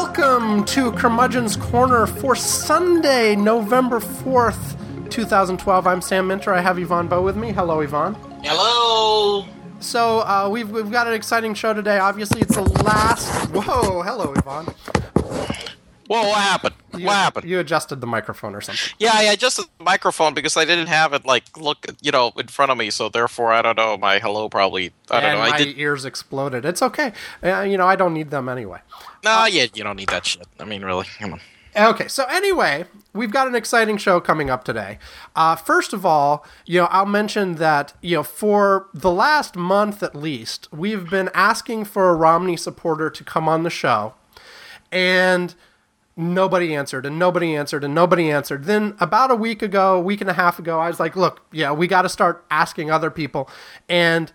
Welcome to Curmudgeon's Corner for Sunday, November 4th, 2012. I'm Sam Minter. I have Yvonne Bowe with me. Hello, Yvonne. Hello. So, we've got an exciting show today. Obviously, it's the last... Whoa, hello, Yvonne. Whoa, what happened? What happened? You adjusted the microphone or something. Yeah, I adjusted the microphone because I didn't have it, in front of me, so therefore, I don't know, my hello probably, I don't know. My ears exploded. It's okay. I don't need them anyway. No, yeah, you don't need that shit. I mean, really, come on. Okay, so anyway, we've got an exciting show coming up today. First of all, I'll mention that, for the last month at least, we've been asking for a Romney supporter to come on the show, and nobody answered. Then about a week and a half ago, I was like, look, we got to start asking other people. And,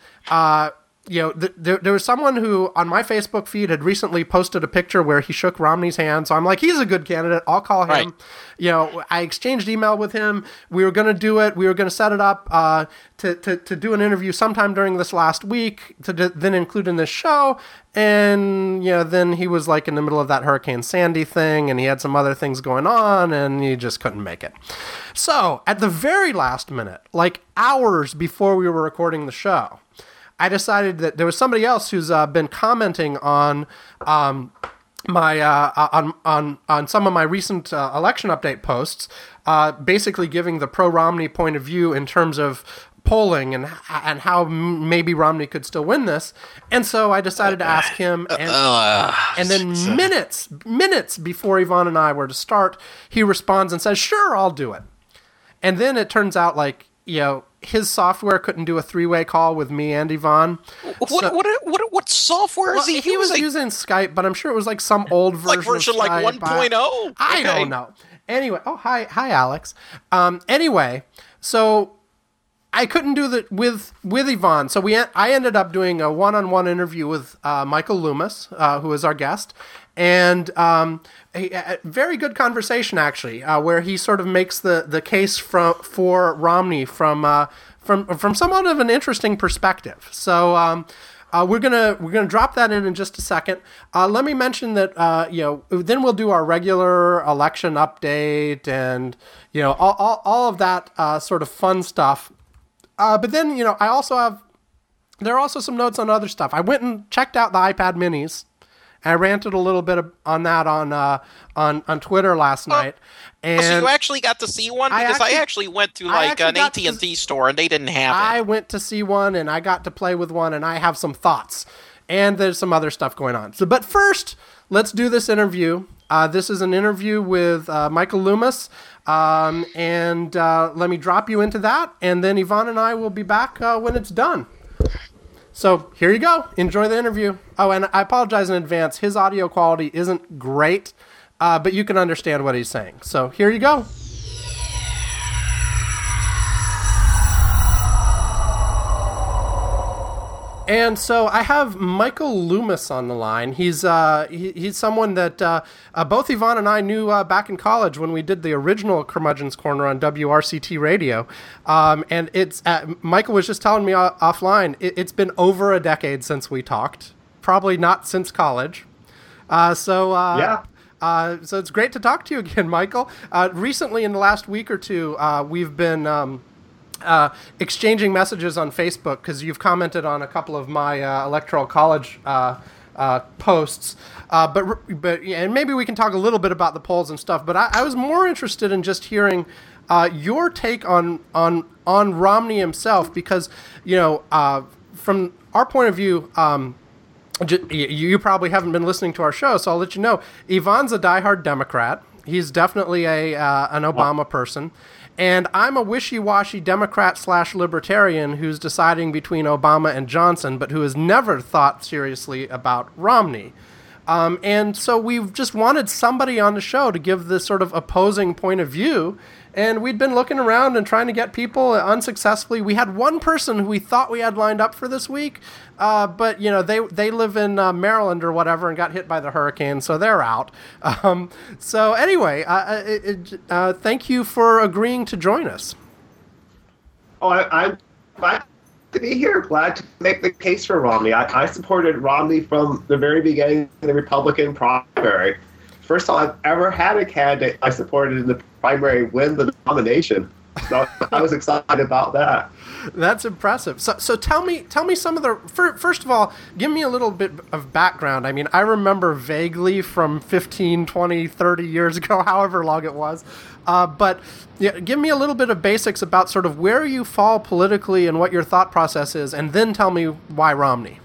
there was someone who on my Facebook feed had recently posted a picture where he shook Romney's hand. So I'm like, he's a good candidate. I'll call him. Right. I exchanged email with him. We were going to do it. We were going to set it up to do an interview sometime during this last week to then include in this show. And, then he was like in the middle of that Hurricane Sandy thing, and he had some other things going on, and he just couldn't make it. So at the very last minute, like hours before we were recording the show, I decided that there was somebody else who's been commenting on my on some of my recent election update posts, basically giving the pro-Romney point of view in terms of polling and how maybe Romney could still win this. And so I decided to ask him, and then minutes before Yvonne and I were to start, he responds and says, "Sure, I'll do it." And then it turns out his software couldn't do a three-way call with me and Yvonne. What software is he using? He was using Skype, but I'm sure it was like some old version. Like version of Skype. 1.0? I don't know. Anyway, hi Alex. Anyway, so I couldn't do that with Yvonne. So I ended up doing a one-on-one interview with Michael Loomis, who is our guest. And a very good conversation, actually, where he sort of makes the case for Romney from somewhat of an interesting perspective. So we're gonna drop that in just a second. Let me mention that then we'll do our regular election update and all of that sort of fun stuff. But then there are also some notes on other stuff. I went and checked out the iPad minis. I ranted a little bit on that on Twitter last night. And so you actually got to see one? Because I actually went to an AT&T store and they didn't have it. I went to see one and I got to play with one and I have some thoughts. And there's some other stuff going on. But first, let's do this interview. This is an interview with Michael Loomis. And let me drop you into that. And then Yvonne and I will be back when it's done. So here you go. Enjoy the interview. Oh, and I apologize in advance. His audio quality isn't great, but you can understand what he's saying. So here you go. And so I have Michael Loomis on the line. He's someone that both Yvonne and I knew back in college when we did the original Curmudgeon's Corner on WRCT Radio. And it's Michael was just telling me offline, it's been over a decade since we talked. Probably not since college. So it's great to talk to you again, Michael. Recently, in the last week or two, we've been exchanging messages on Facebook because you've commented on a couple of my electoral college posts, and maybe we can talk a little bit about the polls and stuff. But I was more interested in just hearing your take on Romney himself, because from our point of view, you probably haven't been listening to our show, so I'll let you know. Yvonne's a diehard Democrat. He's definitely an Obama person. And I'm a wishy-washy Democrat/libertarian who's deciding between Obama and Johnson, but who has never thought seriously about Romney. And so we've just wanted somebody on the show to give this sort of opposing point of view. And we'd been looking around and trying to get people unsuccessfully. We had one person who we thought we had lined up for this week, but they live in Maryland or whatever and got hit by the hurricane, so they're out. So anyway, thank you for agreeing to join us. Oh, I'm glad to be here. Glad to make the case for Romney. I supported Romney from the very beginning of the Republican primary. first time I've ever had a candidate I supported in the primary win the nomination. So I was excited about that. That's impressive. So tell me some of the first of all, give me a little bit of background. I mean, I remember vaguely from 15, 20, 30 years ago, however long it was. But yeah, give me a little bit of basics about sort of where you fall politically and what your thought process is, and then tell me why Romney.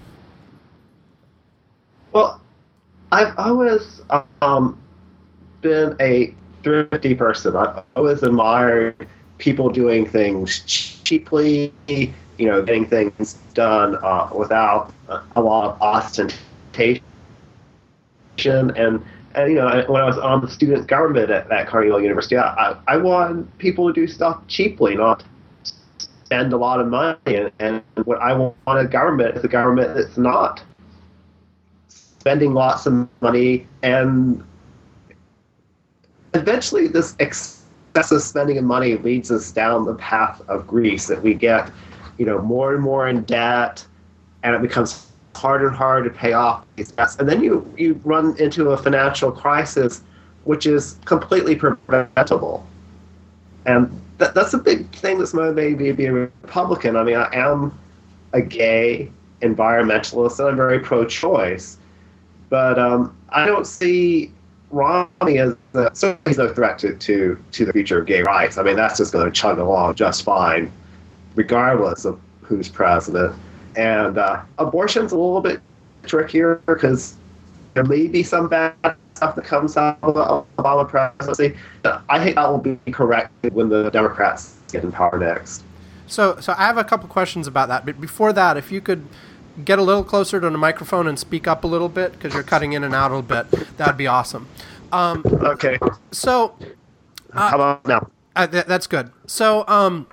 Well, I've always been a thrifty person. I always admired people doing things cheaply, getting things done without a lot of ostentation. And when I was on the student government at Carnegie University, I wanted people to do stuff cheaply, not spend a lot of money. And what I want a government is a government that's not spending lots of money, and eventually this excessive spending of money leads us down the path of Greece, that we get, more and more in debt, and it becomes harder and harder to pay off these debts. And then you run into a financial crisis, which is completely preventable. And that's a big thing that's motivated me to be a Republican. I mean, I am a gay environmentalist, and I'm very pro-choice. But I don't see Romney as certainly he's no threat to the future of gay rights. I mean, that's just going to chug along just fine, regardless of who's president. And abortion's a little bit trickier because there may be some bad stuff that comes out of the Obama presidency. I think that will be corrected when the Democrats get in power next. So I have a couple questions about that. But before that, if you could get a little closer to the microphone and speak up a little bit, because you're cutting in and out a little bit, that would be awesome. Okay. So, how about now? That's good. So,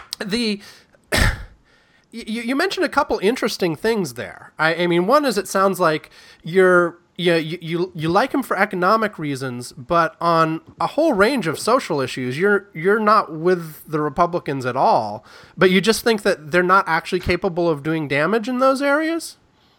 you mentioned a couple interesting things there. I mean, one is it sounds like you like him for economic reasons, but on a whole range of social issues, you're not with the Republicans at all. But you just think that they're not actually capable of doing damage in those areas?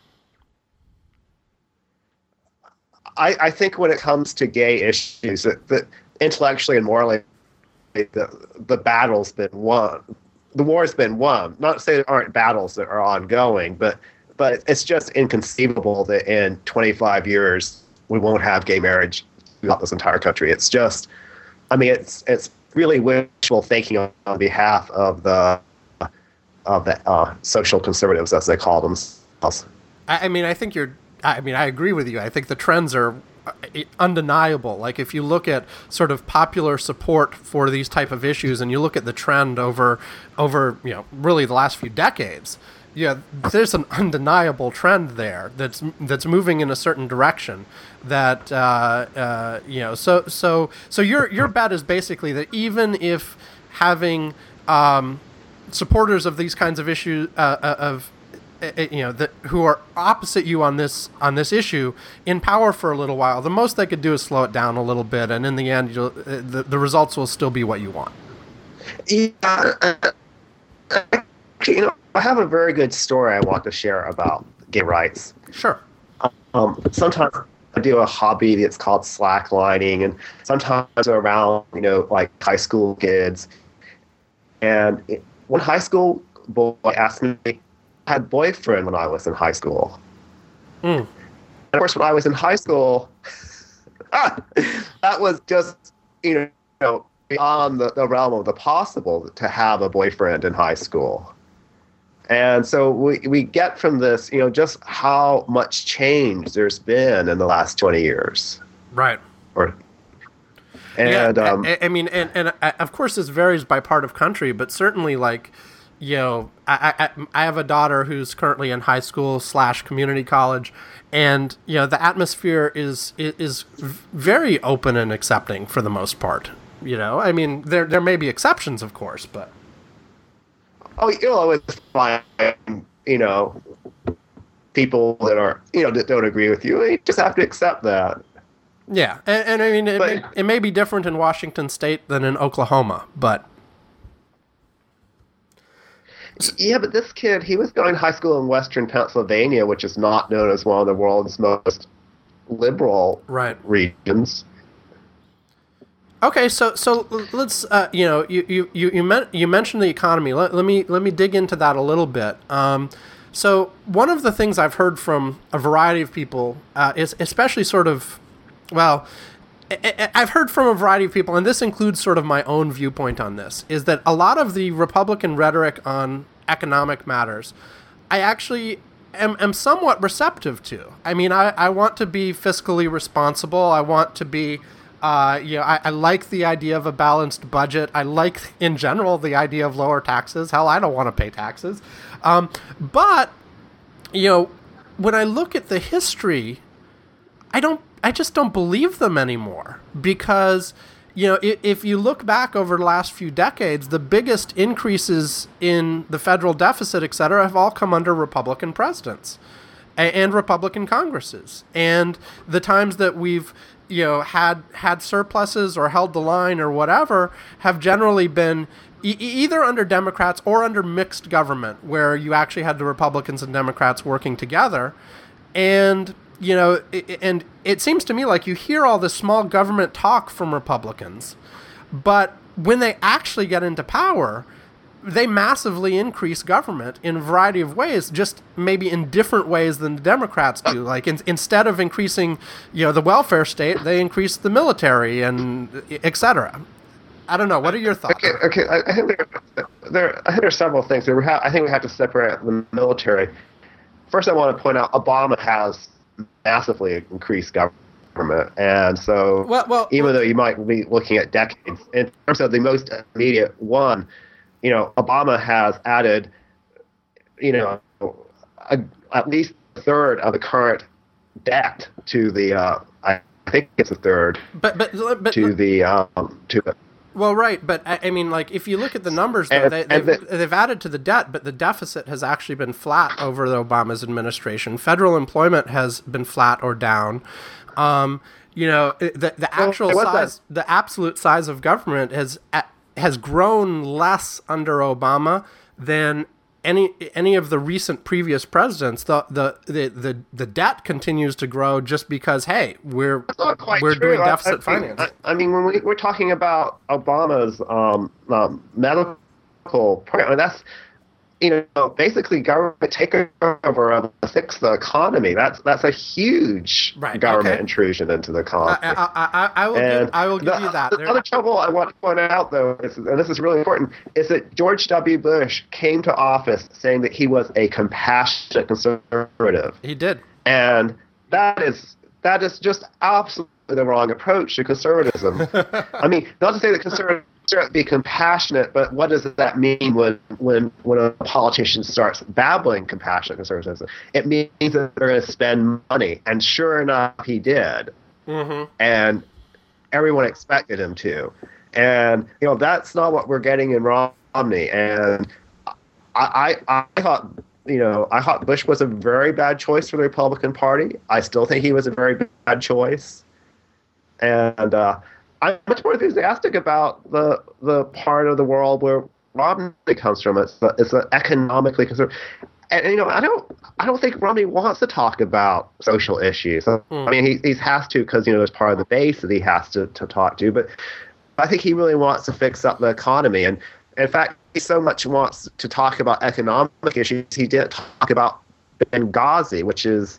I think when it comes to gay issues, that intellectually and morally, the battle's been won. The war's been won. Not to say there aren't battles that are ongoing, but it's just inconceivable that in 25 years we won't have gay marriage throughout this entire country. It's just, I mean, it's really wishful thinking on behalf of the social conservatives, as they call themselves. I mean, I agree with you. I think the trends are undeniable. Like, if you look at sort of popular support for these type of issues, and you look at the trend over really the last few decades, there's an undeniable trend there that's moving in a certain direction. That so your bet is basically that even if having supporters of these kinds of issues who are opposite you on this issue in power for a little while, the most they could do is slow it down a little bit, and in the end, the results will still be what you want. Yeah, actually, I have a very good story I want to share about gay rights. Sure. Sometimes I do a hobby that's called slacklining, and sometimes around like high school kids. And one high school boy asked me, I had a boyfriend when I was in high school. And of course, when I was in high school, that was just beyond the realm of the possible to have a boyfriend in high school. And so we get from this, just how much change there's been in the last 20 years. Right. I mean, and of course this varies by part of country, but certainly I have a daughter who's currently in high school / community college, and the atmosphere is very open and accepting for the most part. I mean, there may be exceptions, of course, but. Oh, it's fine. People that are, that don't agree with you, you just have to accept that. Yeah, and I mean, it may be different in Washington State than in Oklahoma, but. Yeah, but this kid, he was going to high school in Western Pennsylvania, which is not known as one of the world's most liberal Right. regions. Okay, so let's you mentioned the economy. Let me dig into that a little bit. So one of the things I've heard from a variety of people is especially sort of, well, I've heard from a variety of people, and this includes sort of my own viewpoint on this, is that a lot of the Republican rhetoric on economic matters, I actually am somewhat receptive to. I mean, I want to be fiscally responsible. I want to be, I like the idea of a balanced budget. I like, in general, the idea of lower taxes. Hell, I don't want to pay taxes. But, when I look at the history, I just don't believe them anymore because, if you look back over the last few decades, the biggest increases in the federal deficit, et cetera, have all come under Republican presidents and Republican Congresses. And the times that we've, had surpluses or held the line or whatever have generally been either under Democrats or under mixed government, where you actually had the Republicans and Democrats working together. And and it seems to me like you hear all this small government talk from Republicans, but when they actually get into power, they massively increase government in a variety of ways, just maybe in different ways than the Democrats do. Like instead of increasing, the welfare state, they increase the military and et cetera. I don't know. What are your thoughts? Okay. I think there are several things. I think we have to separate the military. First, I want to point out Obama has massively increased government, and so even though you might be looking at decades, in terms of the most immediate one, Obama has added, at least a third of the current debt to the. I think it's a third. But to the Well, right, but I mean, like, if you look at the numbers, though, they've added to the debt, but the deficit has actually been flat over the Obama's administration. Federal employment has been flat or down. The actual size, the absolute size of government has grown less under Obama than any of the recent previous presidents. The debt continues to grow just because, hey, we're doing deficit financing. I mean, when we're talking about Obama's medical program, that's basically government takeover of the economy. That's a huge government intrusion into the economy. I will give you that. The other trouble I want to point out, though, and this is really important, is that George W. Bush came to office saying that he was a compassionate conservative. He did, and that is just absolutely the wrong approach to conservatism. I mean, not to say that conservatives be compassionate, but what does that mean when a politician starts babbling compassionate conservatism? It means that they're going to spend money, and sure enough, he did, and everyone expected him to, and that's not what we're getting in Romney. And I thought Bush was a very bad choice for the Republican Party. I still think he was a very bad choice, and I'm much more enthusiastic about the part of the world where Romney comes from. It's an economically conservative, and I don't think Romney wants to talk about social issues. I mean, he has to because as part of the base that he has to talk to. But I think he really wants to fix up the economy, and in fact, he so much wants to talk about economic issues. He didn't talk about Benghazi, which is,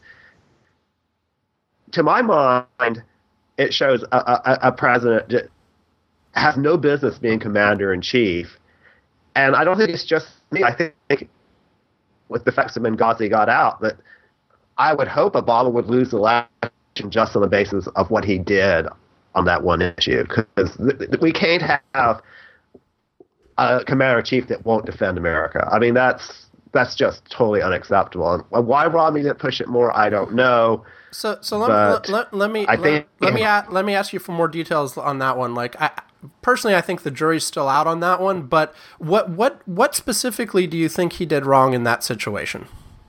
to my mind, it shows a president that has no business being commander-in-chief. And I don't think it's just me. I think with the facts of Benghazi got out, that I would hope Obama would lose the election just on the basis of what he did on that one issue. Because we can't have a commander-in-chief that won't defend America. I mean, that's just totally unacceptable. And why Romney didn't push it more, I don't know. So let me ask you for more details on that one. Like, personally, I think the jury's still out on that one. But what specifically do you think he did wrong in that situation?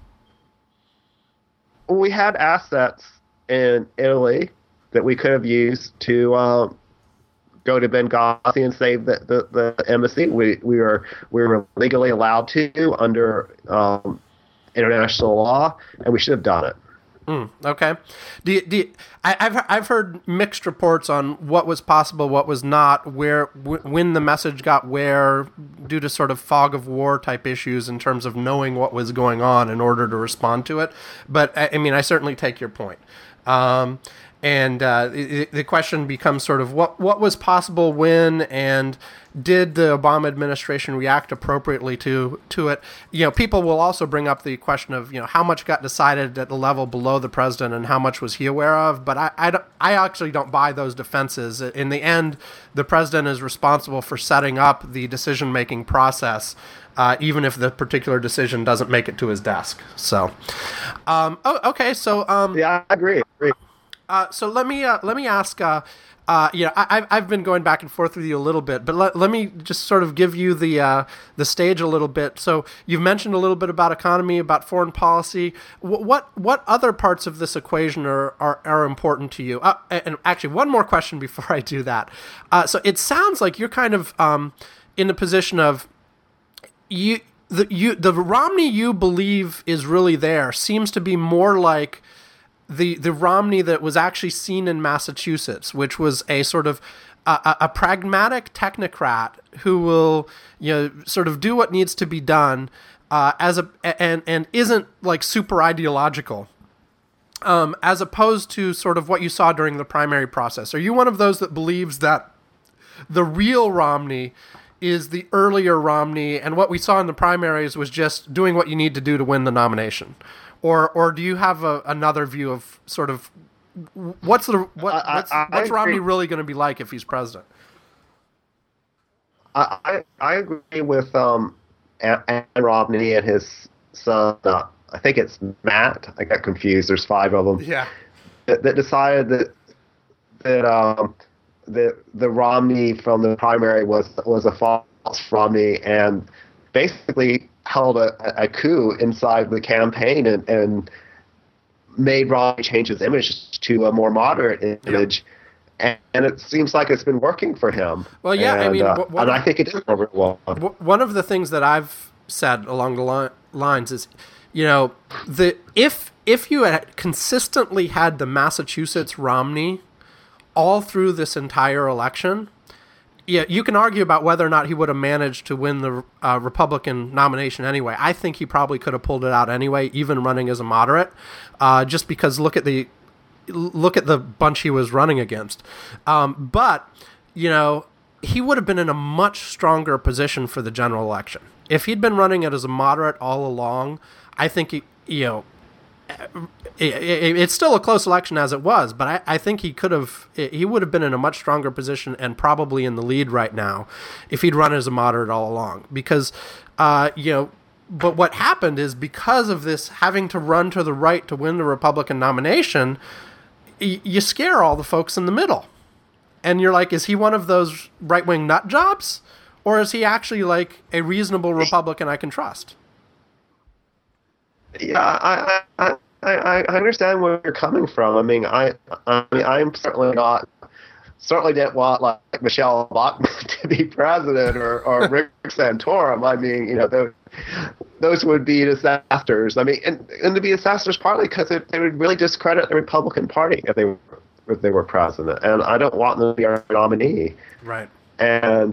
We had assets in Italy that we could have used to go to Benghazi and save the embassy. We were legally allowed to under international law, and we should have done it. Okay. I've heard mixed reports on what was possible, what was not, when the message got where, due to sort of fog of war type issues in terms of knowing what was going on in order to respond to it. But I mean, I certainly take your point. And the question becomes sort of what was possible when, and did the Obama administration react appropriately to it? You know, people will also bring up the question of, you know, how much got decided at the level below the president and how much was he aware of. But I actually don't buy those defenses. In the end, the president is responsible for setting up the decision-making process, even if the particular decision doesn't make it to his desk. So, okay. So, yeah, I agree. So let me ask. I've been going back and forth with you a little bit, but let me just sort of give you the stage a little bit. So you've mentioned a little bit about economy, about foreign policy. What other parts of this equation are important to you? And actually, one more question before I do that. So it sounds like you're kind of in the position of the Romney you believe is really there seems to be more like the Romney that was actually seen in Massachusetts, which was a sort of a pragmatic technocrat who will, you know, sort of do what needs to be done, and isn't like super ideological, as opposed to sort of what you saw during the primary process. Are you one of those that believes that the real Romney is the earlier Romney, and what we saw in the primaries was just doing what you need to do to win the nomination? Or do you have another view of sort of what's Romney really going to be like if he's president? I agree with Ann Romney and his son. I think it's Matt. I got confused. There's 5 of them. Yeah. That decided that the Romney from the primary was a false Romney, and basically held a coup inside the campaign and made Romney change his image to a more moderate image. Yep. And it seems like it's been working for him. Well, yeah, and, I mean, and I think it is over well. One of the things that I've said along the lines is, you know, if you had consistently had the Massachusetts Romney all through this entire election, yeah, you can argue about whether or not he would have managed to win the Republican nomination anyway. I think he probably could have pulled it out anyway, even running as a moderate, just because look at the bunch he was running against. But, you know, he would have been in a much stronger position for the general election. If he'd been running it as a moderate all along, I think it's still a close election as it was, but I think he would have been in a much stronger position and probably in the lead right now if he'd run as a moderate all along. Because, but what happened is, because of this having to run to the right to win the Republican nomination, you scare all the folks in the middle. And you're like, is he one of those right-wing nut jobs? Or is he actually like a reasonable Republican I can trust? Yeah, I understand where you're coming from. I mean, I'm certainly didn't want like Michelle Bachmann to be president or Rick Santorum. I mean, you know, those would be disasters. I mean, and to be disasters partly because they would really discredit the Republican Party if they were president. And I don't want them to be our nominee. Right. And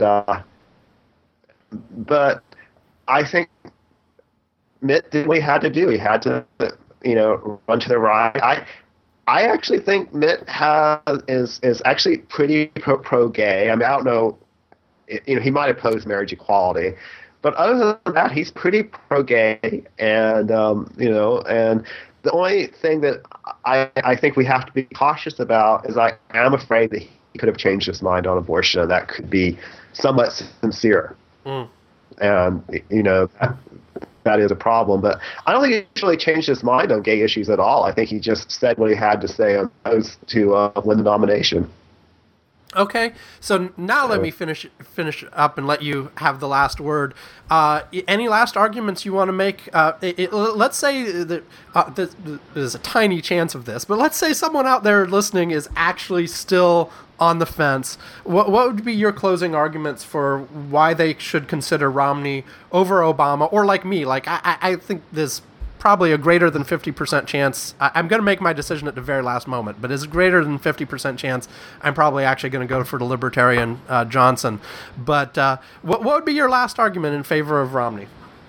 but I think Mitt did what he had to do. He had to, you know, run to the right. I actually think Mitt is actually pretty pro-gay. I mean, I don't know, you know, he might oppose marriage equality, but other than that, he's pretty pro-gay. And, you know, and the only thing that I think we have to be cautious about is I am afraid that he could have changed his mind on abortion, and that could be somewhat sincere. Mm. And, you know, that is a problem. But I don't think he really changed his mind on gay issues at all. I think he just said what he had to say on those to win the nomination. Okay, so now let me finish up and let you have the last word. Any last arguments you want to make? Let's say that there's a tiny chance of this, but let's say someone out there listening is actually still on the fence. What would be your closing arguments for why they should consider Romney over Obama? Or like me, like I think there's probably a greater than 50% chance. I'm going to make my decision at the very last moment, but it's a greater than 50% chance I'm probably actually going to go for the Libertarian Johnson. But what would be your last argument in favor of Romney?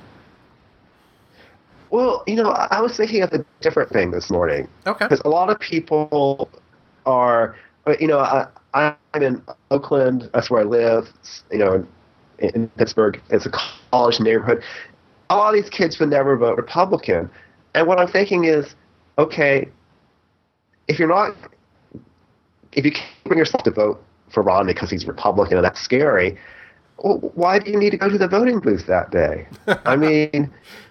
Well, I was thinking of a different thing this morning. Okay. Because a lot of people are, I'm in Oakland, that's where I live, in Pittsburgh. It's a college neighborhood. A lot of these kids would never vote Republican. And what I'm thinking is, okay, if you can't bring yourself to vote for Romney because he's Republican and that's scary, well, why do you need to go to the voting booth that day? I mean...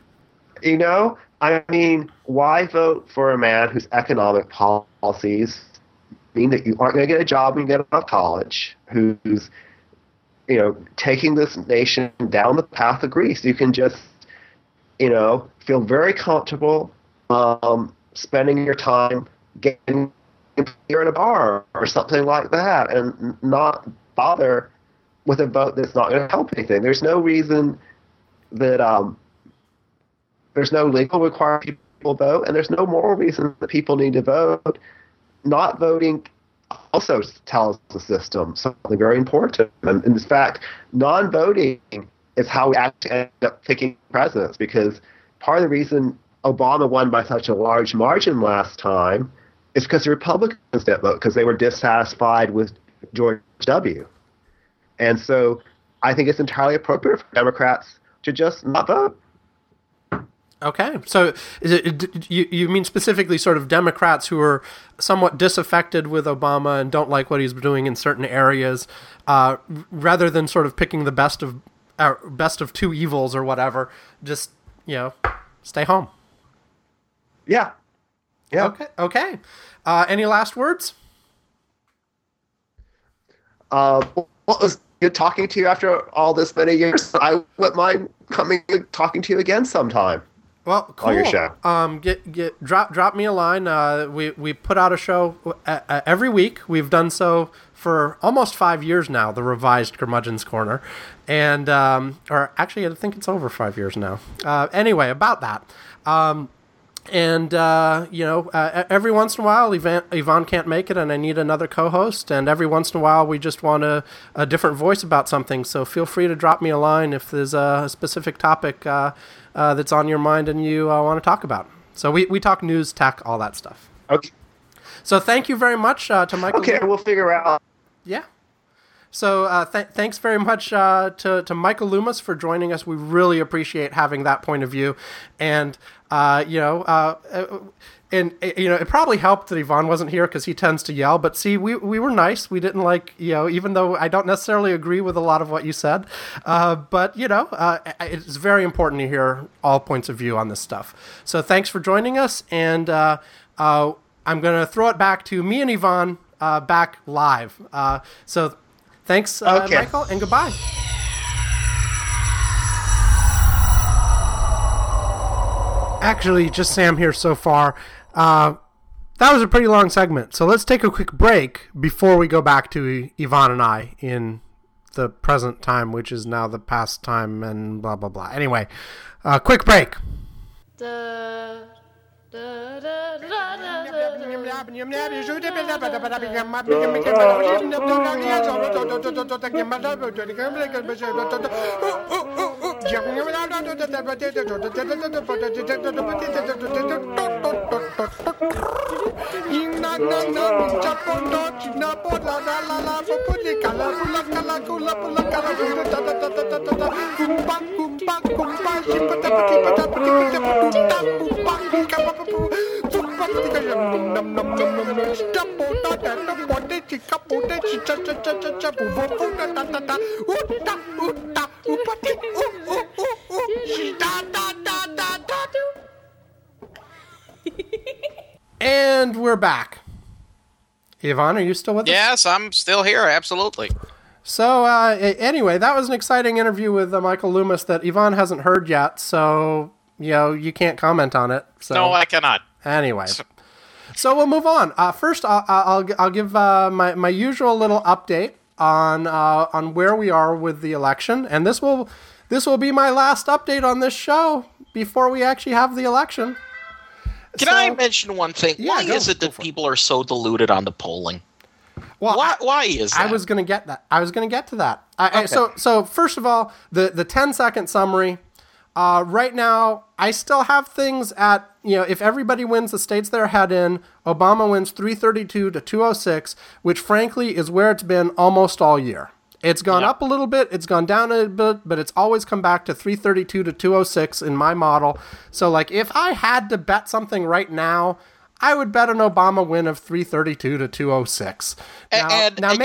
why vote for a man whose economic policies mean that you aren't going to get a job when you get out of college, who's, taking this nation down the path of Greece? You can just, feel very comfortable spending your time getting beer in a bar or something like that and not bother with a vote that's not going to help anything. There's no reason that... There's no legal requirement people vote, and there's no moral reason that people need to vote. Not voting also tells the system something very important. And in fact, non-voting is how we actually end up picking presidents, because part of the reason Obama won by such a large margin last time is because the Republicans didn't vote, because they were dissatisfied with George W. And so I think it's entirely appropriate for Democrats to just not vote. Okay, so you mean specifically sort of Democrats who are somewhat disaffected with Obama and don't like what he's doing in certain areas, rather than sort of picking the best of two evils or whatever, just stay home. Yeah. Okay. Any last words? Well, it was good talking to you after all this many years. I wouldn't mind coming and talking to you again sometime. Well, cool. On your show. Drop me a line. We put out a show every week. We've done so for almost 5 years now, the revised Curmudgeon's Corner, and or actually I think it's over 5 years now. Anyway, about that. Every once in a while, Yvonne can't make it, and I need another co-host. And every once in a while, we just want a different voice about something. So feel free to drop me a line if there's a specific topic that's on your mind and you want to talk about. So we talk news, tech, all that stuff. Okay. So thank you very much to Michael. Okay, we'll figure out. Yeah. So thanks very much to Michael Loomis for joining us. We really appreciate having that point of view, and it probably helped that Yvonne wasn't here because he tends to yell. But see, we were nice. We didn't even though I don't necessarily agree with a lot of what you said, but it's very important to hear all points of view on this stuff. So thanks for joining us, and I'm going to throw it back to me and Yvonne back live. So. Thanks, okay. Michael, and goodbye. Actually, just Sam here so far. That was a pretty long segment, so let's take a quick break before we go back to Yvonne and I in the present time, which is now the past time, and blah, blah, blah. Anyway, quick break. And we're back. Yvonne, are you still with us? Yes, I'm still here, absolutely. So, anyway, that was an exciting interview with Michael Loomis that Yvonne hasn't heard yet, so, you can't comment on it. So. No, I cannot. Anyway. So we'll move on. First, I'll give my usual little update on where we are with the election, and this will be my last update on this show before we actually have the election. Can I mention one thing? Yeah, Why is it that people are so deluded on the polling? Well, why is that? I was going to get that. I was going to get to that. Okay. So first of all, the 10-second summary. Right now, I still have things at, if everybody wins the states they're ahead in, Obama wins 332 to 206, which frankly is where it's been almost all year. It's gone up a little bit, it's gone down a bit, but it's always come back to 332 to 206 in my model. So, like, if I had to bet something right now, I would bet an Obama win of 332 to 206. I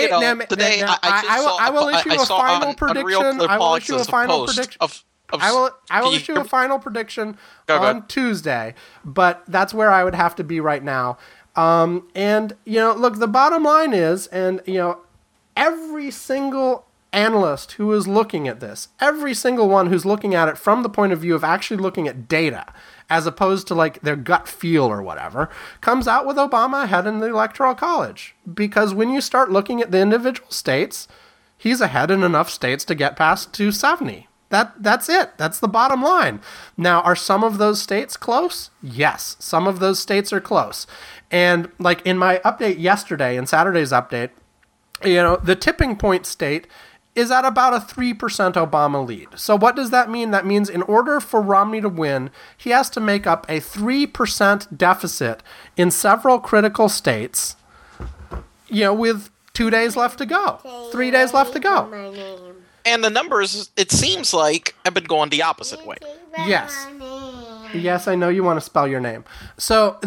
will issue a final prediction. I will issue a final prediction. I will issue a final prediction on Tuesday, but that's where I would have to be right now. Look, the bottom line is, every single analyst who is looking at this, every single one who's looking at it from the point of view of actually looking at data, as opposed to like their gut feel or whatever, comes out with Obama ahead in the Electoral College. Because when you start looking at the individual states, he's ahead in enough states to get past 270. That's it. That's the bottom line. Now, are some of those states close? Yes, some of those states are close. And like in my update yesterday, in Saturday's update, the tipping point state is at about a 3% Obama lead. So what does that mean? That means in order for Romney to win, he has to make up a 3% deficit in several critical states, with 2 days left to go, 3 days left to go. And the numbers, it seems like, have been going the opposite way. Yes. Yes, I know you want to spell your name. So,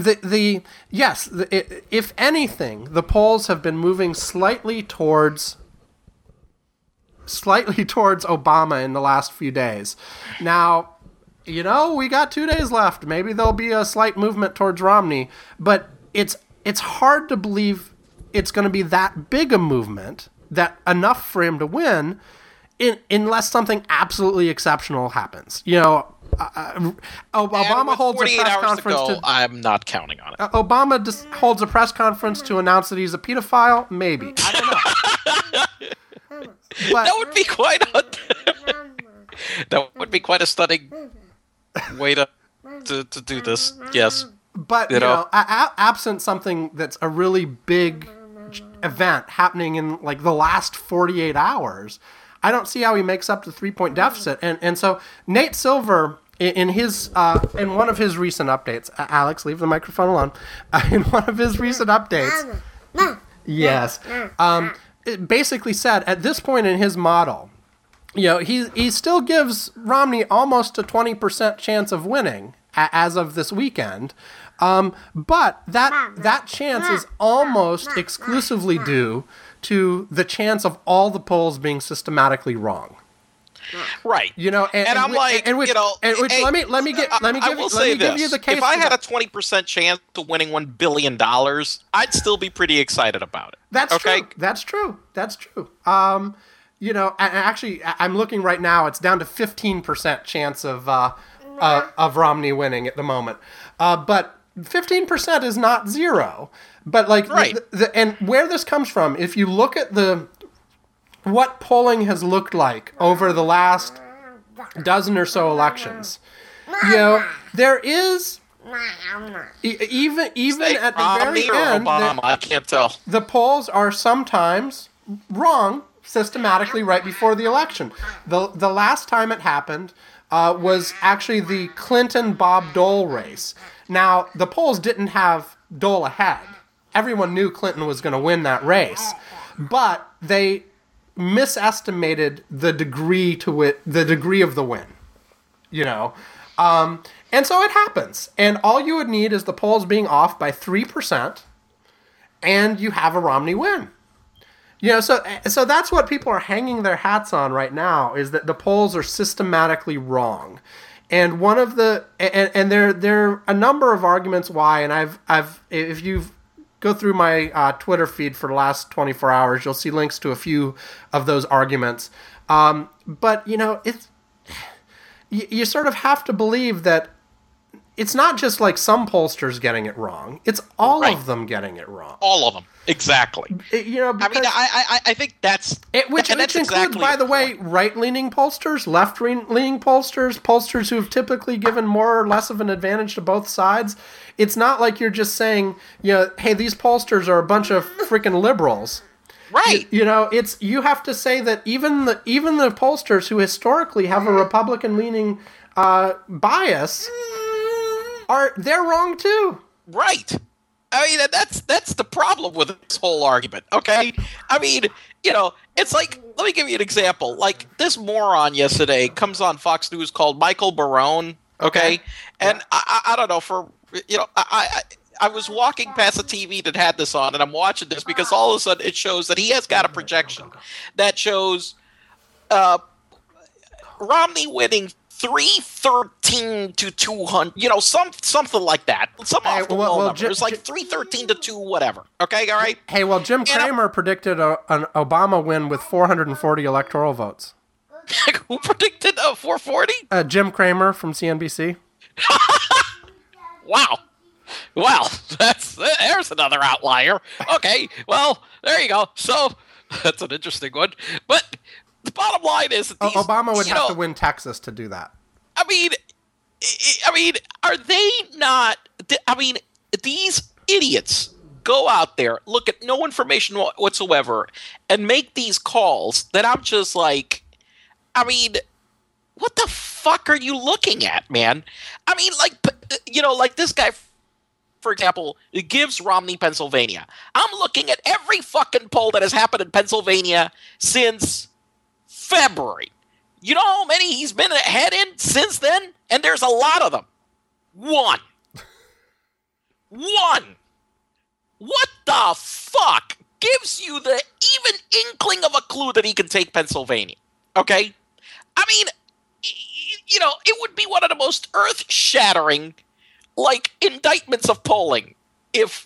if anything, the polls have been moving slightly towards Obama in the last few days. Now, we got 2 days left. Maybe there'll be a slight movement towards Romney, but it's hard to believe it's going to be that big a movement, that enough for him to win, unless something absolutely exceptional happens. Obama holds a press conference. I'm not counting on it. Obama holds a press conference to announce that he's a pedophile. Maybe, I don't know. But that would be quite a stunning way to do this. Yes, but absent something that's a really big event happening in like the last 48 hours. I don't see how he makes up the 3-point deficit. And so Nate Silver, in one of his recent updates, Alex, leave the microphone alone. In one of his recent updates, yes, it basically said at this point in his model, he still gives Romney almost a 20% chance of winning as of this weekend. But that chance is almost exclusively due to the chance of all the polls being systematically wrong. Right. Let me give you the case. If I had a 20% chance of winning $1 billion, I'd still be pretty excited about it. That's okay? True. That's true. Actually, I'm looking right now. It's down to 15% chance of Romney winning at the moment. But 15% is not zero. But right. And where this comes from, if you look at what polling has looked like over the last dozen or so elections, there is even at the very end, I can't tell. The polls are sometimes wrong systematically right before the election. The last time it happened was actually the Clinton-Bob Dole race. Now, the polls didn't have Dole ahead. Everyone knew Clinton was going to win that race, but they misestimated the degree of the win, and so it happens. And all you would need is the polls being off by 3%, and you have a Romney win. So that's what people are hanging their hats on right now, is that the polls are systematically wrong. And one of the and there are a number of arguments why, and I've if you've go through my Twitter feed for the last 24 hours, you'll see links to a few of those arguments. But you sort of have to believe that it's not just like some pollsters getting it wrong. It's all Right. of them getting it wrong. All of them, exactly. You know, I mean, I think that's which and that's includes, exactly by the the way, right-leaning pollsters, left-leaning pollsters who've typically given more or less of an advantage to both sides. It's not like you're just saying, you know, hey, these pollsters are a bunch of freaking liberals. right. You know, you have to say that even the pollsters who historically have a Republican-leaning bias they're wrong too. Right. I mean, that's the problem with this whole argument, okay? I mean, you know, it's like, let me give you an example. Like, this moron yesterday comes on Fox News called Michael Barone, okay? And I don't know, I was walking past a TV that had this on, and I'm watching this because all of a sudden it shows that he has got a projection that shows Romney winning 313 to 200, you know, something like that. Some off the wall number. It was like 313 to 2 whatever. Okay, all right? Hey, well, Jim Cramer predicted an Obama win with 440 electoral votes. Who predicted 440? Jim Cramer from CNBC. Wow. Well, there's another outlier. Okay, well, there you go. So, that's an interesting one. But the bottom line is that Obama would have to win Texas to do that. I mean, are they not? I mean, these idiots go out there, look at no information whatsoever, and make these calls that I'm just like, I mean, what the fuck are you looking at, man? I mean, like, you know, like this guy, for example, gives Romney Pennsylvania. I'm looking at every fucking poll that has happened in Pennsylvania since February. You know how many he's been ahead in since then? And there's a lot of them. One. What the fuck gives you the even inkling of a clue that he can take Pennsylvania? Okay? I mean, you know, it would be one of the most earth-shattering, like, indictments of polling if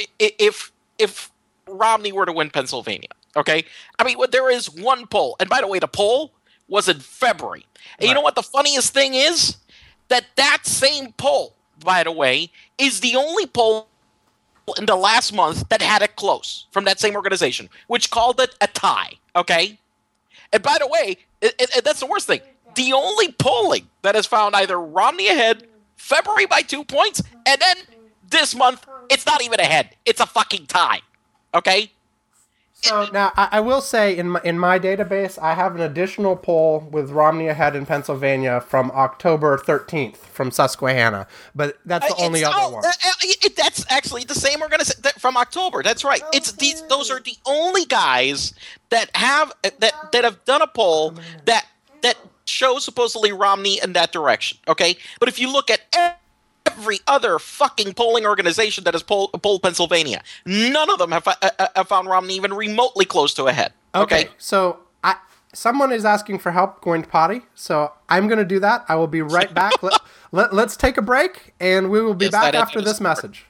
Romney were to win Pennsylvania. Okay? I mean, there is one poll. And by the way, the poll was in February. And you know what the funniest thing is? That same poll, by the way, is the only poll in the last month that had it close from that same organization, which called it a tie. Okay? And by the way, that's the worst thing. The only polling that has found either Romney ahead, February by 2 points, and then this month, it's not even ahead. It's a fucking tie. Okay? So now I will say in my database I have an additional poll with Romney ahead in Pennsylvania from October 13th from Susquehanna, but that's the only other one. That's actually the same organization from October. That's right. Those are the only guys that have done a poll that shows supposedly Romney in that direction. Okay, but if you look at every other fucking polling organization that has polled Pennsylvania, none of them have found Romney even remotely close to ahead. Okay, so someone is asking for help going to potty, so I'm going to do that. I will be right back. Let's take a break, and we will be back after this message.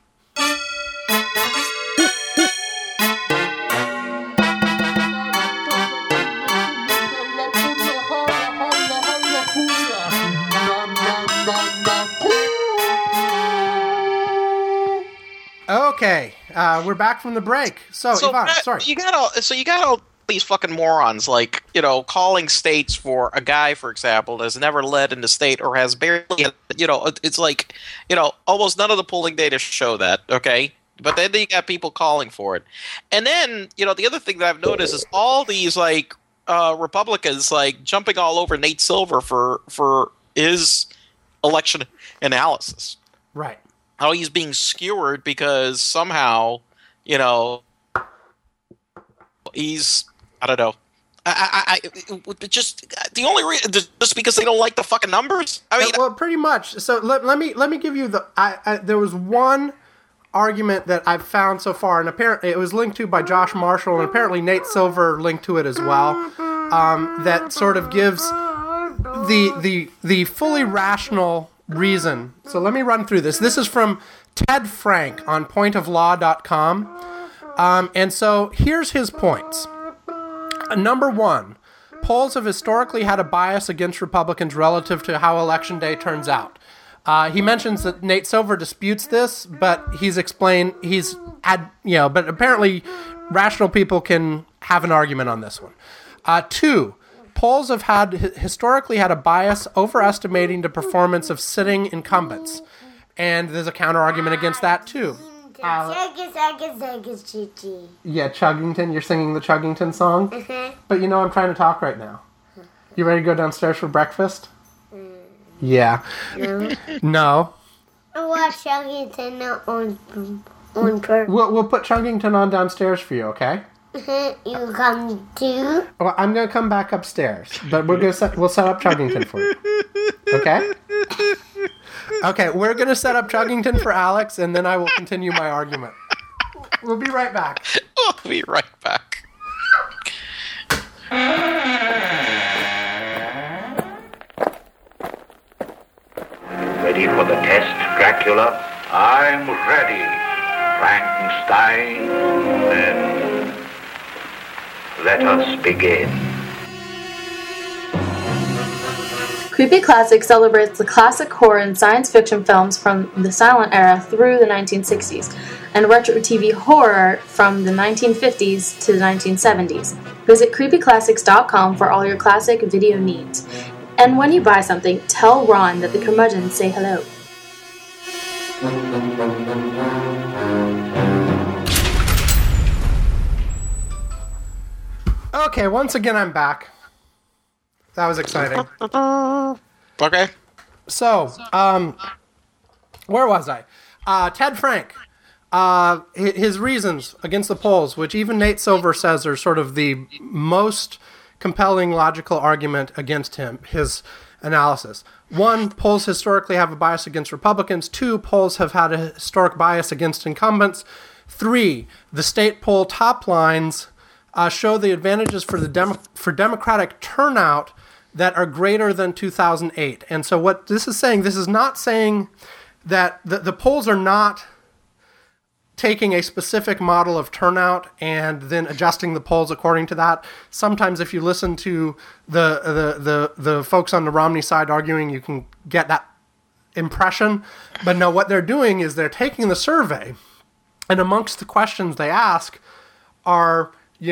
Okay, we're back from the break. So Ivan, sorry. You got all these fucking morons, like, you know, calling states for a guy, for example, that's never led in the state or has barely, you know, it's like, you know, almost none of the polling data show that, okay? But then you got people calling for it. And then, you know, the other thing that I've noticed is all these, like, Republicans, like, jumping all over Nate Silver for his election analysis. Right. How he's being skewered because somehow, you know, he's, I don't know. I just the only reason, just because they don't like the fucking numbers. I mean, well, pretty much. So let me give you there was one argument that I've found so far, and apparently it was linked to by Josh Marshall, and apparently Nate Silver linked to it as well. That sort of gives the fully rational reason. So let me run through this. This is from Ted Frank on pointoflaw.com. And so here's his points. Number one, polls have historically had a bias against Republicans relative to how Election Day turns out. He mentions that Nate Silver disputes this, but but apparently rational people can have an argument on this one. 2, polls have historically had a bias overestimating the performance of sitting incumbents. And there's a counter argument against that too. Yeah, Chuggington, you're singing the Chuggington song? But I'm trying to talk right now. You ready to go downstairs for breakfast? Yeah. No. I watch Chuggington on purpose. We'll put Chuggington on downstairs for you, okay? You come too? Well, I'm going to come back upstairs, but we'll set up Chuggington for you. Okay? Okay, we're going to set up Chuggington for Alex, and then I will continue my argument. We'll be right back. We'll be right back. Ready for the test, Dracula? I'm ready, Frankenstein. Then let us begin. Creepy Classic celebrates the classic horror and science fiction films from the silent era through the 1960s, and retro TV horror from the 1950s to the 1970s. Visit creepyclassics.com for all your classic video needs. And when you buy something, tell Ron that the curmudgeons say hello. Okay, once again I'm back. That was exciting. Okay. So, where was I? Ted Frank. His reasons against the polls, which even Nate Silver says are sort of the most compelling logical argument against his analysis. 1, polls historically have a bias against Republicans. 2, polls have had a historic bias against incumbents. 3, the state poll top lines show the advantages for Democratic turnout that are greater than 2008. And so what this is saying, this is not saying that the polls are not taking a specific model of turnout and then adjusting the polls according to that. Sometimes if you listen to the folks on the Romney side arguing, you can get that impression. But no, what they're doing is they're taking the survey, and amongst the questions they ask are,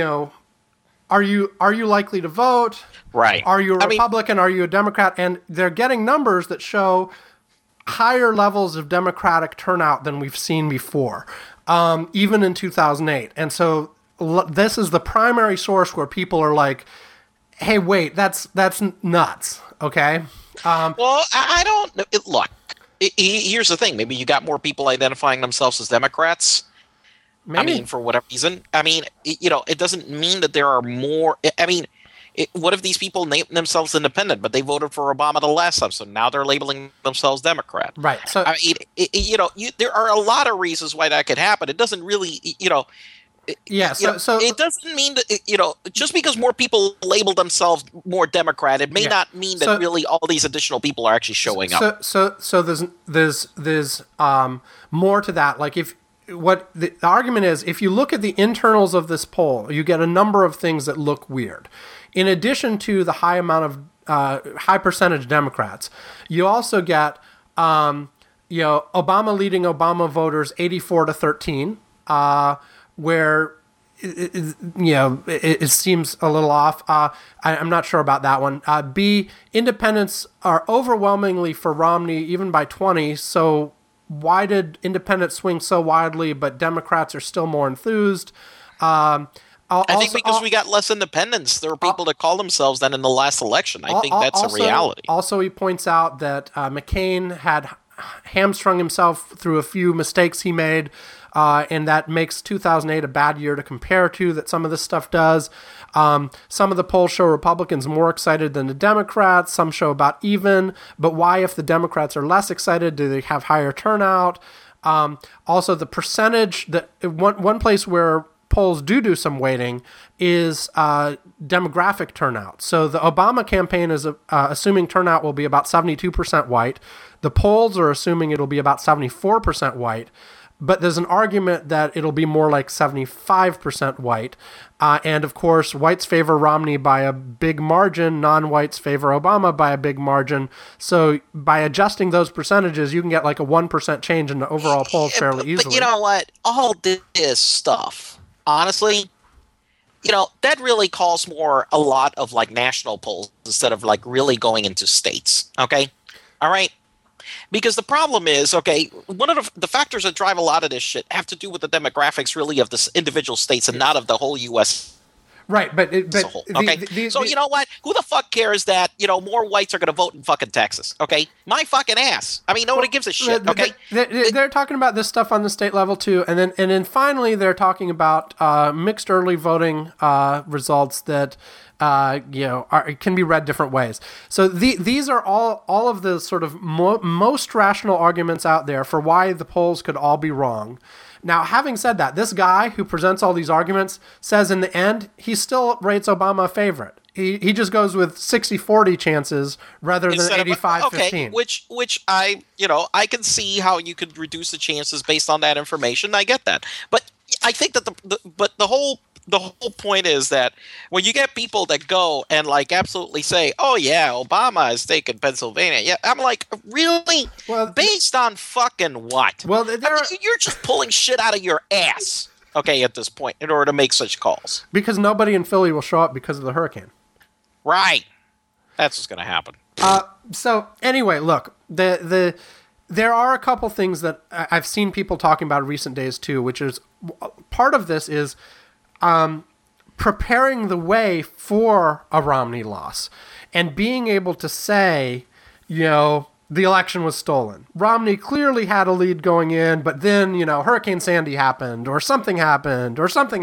are you likely to vote? Right. Are you a Republican? Are you a Democrat? And they're getting numbers that show higher levels of Democratic turnout than we've seen before, even in 2008. And so this is the primary source where people are like, hey, wait, that's nuts, okay? Well, I don't know. Look, here's the thing. Maybe you got more people identifying themselves as Democrats. Maybe. I mean, for whatever reason. I mean, it doesn't mean that there are more. I mean, what if these people name themselves independent, but they voted for Obama the last time, so now they're labeling themselves Democrat? Right. So I mean, there are a lot of reasons why that could happen. It doesn't really, yeah. So it doesn't mean that just because more people label themselves more Democrat, it may not mean that really all these additional people are actually showing up. So there's more to that. Like what the argument is, if you look at the internals of this poll, you get a number of things that look weird. In addition to the high amount of high percentage Democrats, you also get Obama leading Obama voters 84-13, where it seems a little off. I'm not sure about that one. B, independents are overwhelmingly for Romney, even by 20. So why did independents swing so widely, but Democrats are still more enthused? I think because we got less independents, there were people that call themselves that in the last election. I think that's a reality. Also, he points out that McCain had hamstrung himself through a few mistakes he made, and that makes 2008 a bad year to compare to, that some of this stuff does. Some of the polls show Republicans more excited than the Democrats. Some show about even. But why, if the Democrats are less excited, do they have higher turnout? Also, the percentage, one place where polls do some weighting is demographic turnout. So the Obama campaign is assuming turnout will be about 72% white. The polls are assuming it'll be about 74% white. but there's an argument that it'll be more like 75% white. And of course, whites favor Romney by a big margin, non-whites favor Obama by a big margin. So by adjusting those percentages, you can get like a 1% change in the overall polls fairly easily. But you know what? All this stuff, honestly, that really calls more a lot of like national polls instead of like really going into states. Okay? All right? Because the problem is, okay, one of the factors that drive a lot of this shit have to do with the demographics really of the individual states and not of the whole U.S. Right, but as a whole. Okay, so you know what? Who the fuck cares that more whites are going to vote in fucking Texas? Okay, my fucking ass. I mean, nobody gives a shit. Okay, they're talking about this stuff on the state level too, and then finally they're talking about mixed early voting results that. Can be read different ways. So these are all of the sort of most rational arguments out there for why the polls could all be wrong. Now, having said that, this guy who presents all these arguments says in the end, he still rates Obama a favorite. He just goes with 60-40 chances rather than 85-15. Okay, which I can see how you could reduce the chances based on that information. I get that. But I think that the whole point is that when you get people that go and like absolutely say, "Oh yeah, Obama is taking Pennsylvania," yeah, I'm like, really? Well, based on fucking what? Well, you're just pulling shit out of your ass, okay, at this point, in order to make such calls. Because nobody in Philly will show up because of the hurricane. Right. That's what's going to happen. So anyway, look, there are a couple things that I've seen people talking about in recent days too, which is part of this is. Preparing the way for a Romney loss and being able to say, the election was stolen. Romney clearly had a lead going in, but then, Hurricane Sandy happened or something happened,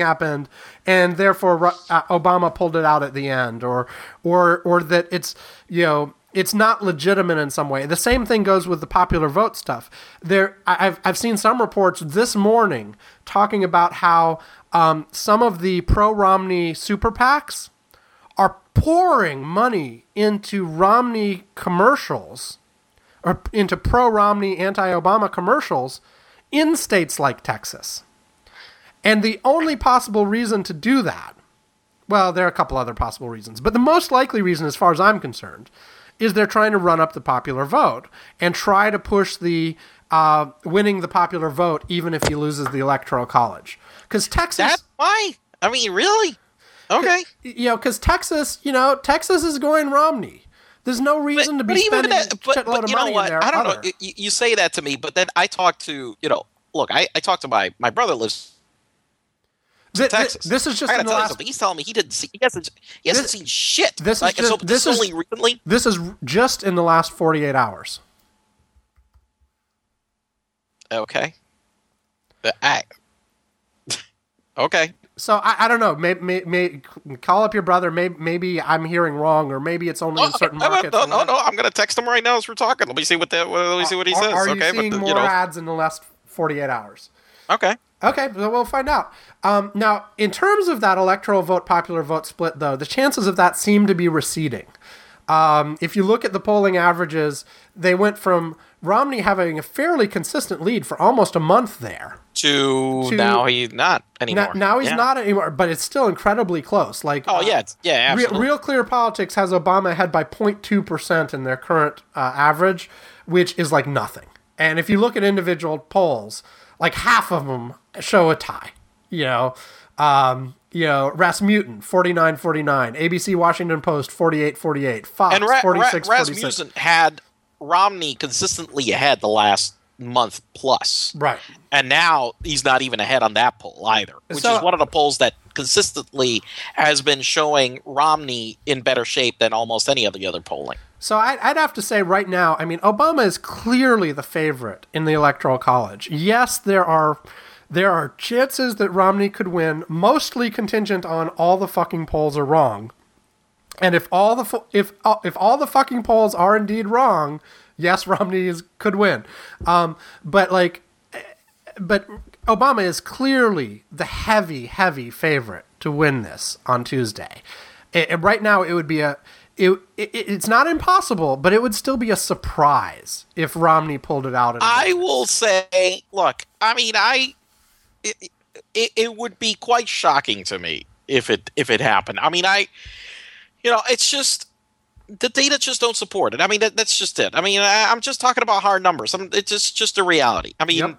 and therefore Obama pulled it out at the end or that it's, it's not legitimate in some way. The same thing goes with the popular vote stuff. I've seen some reports this morning talking about how some of the pro-Romney super PACs are pouring money into Romney commercials or into pro-Romney, anti-Obama commercials in states like Texas. And the only possible reason to do that, well, there are a couple other possible reasons, but the most likely reason, as far as I'm concerned, is they're trying to run up the popular vote and try to push the winning the popular vote even if he loses the Electoral College. Because Texas... That's why? I mean, really? Okay. Because Texas is going Romney. There's no reason to be spending a shitload of money in there. I don't know. You say that to me, but then I talk to, I talked to my brother lives in Texas. This is just I gotta tell you something. He's telling me he hasn't seen shit. This is only recently. This is just in the last 48 hours. Okay. Okay. So I don't know. Maybe call up your brother. Maybe I'm hearing wrong, or maybe it's only in certain markets. No. I'm going to text him right now as we're talking. Let me see what he says. Are you seeing more ads in the last 48 hours? Okay. Okay, so we'll find out. Now, in terms of that electoral vote, popular vote split, though, the chances of that seem to be receding. If you look at the polling averages, they went from Romney having a fairly consistent lead for almost a month there. To now he's not anymore. Now he's not anymore, but it's still incredibly close. Absolutely. Real Clear Politics has Obama ahead by 0.2% in their current average, which is like nothing. And if you look at individual polls, like half of them show a tie. Rasmussen 49-49, ABC Washington Post 48-48, Fox 46-46. Rasmussen had Romney consistently ahead the last month plus. Right. And now he's not even ahead on that poll either, which is one of the polls that consistently has been showing Romney in better shape than almost any of the other polling. So I'd have to say right now, I mean, Obama is clearly the favorite in the Electoral College. Yes, there are chances that Romney could win, mostly contingent on all the fucking polls are wrong. And if all the fucking polls are indeed wrong, yes, Romney could win. But Obama is clearly the heavy favorite to win this on Tuesday. Right now, it would be it's not impossible, but it would still be a surprise if Romney pulled it out. I will say, look, I mean, it would be quite shocking to me if it happened. I mean, it's just the data just don't support it. I mean, that's just it. I mean, I'm just talking about hard numbers. It's just a reality. I mean,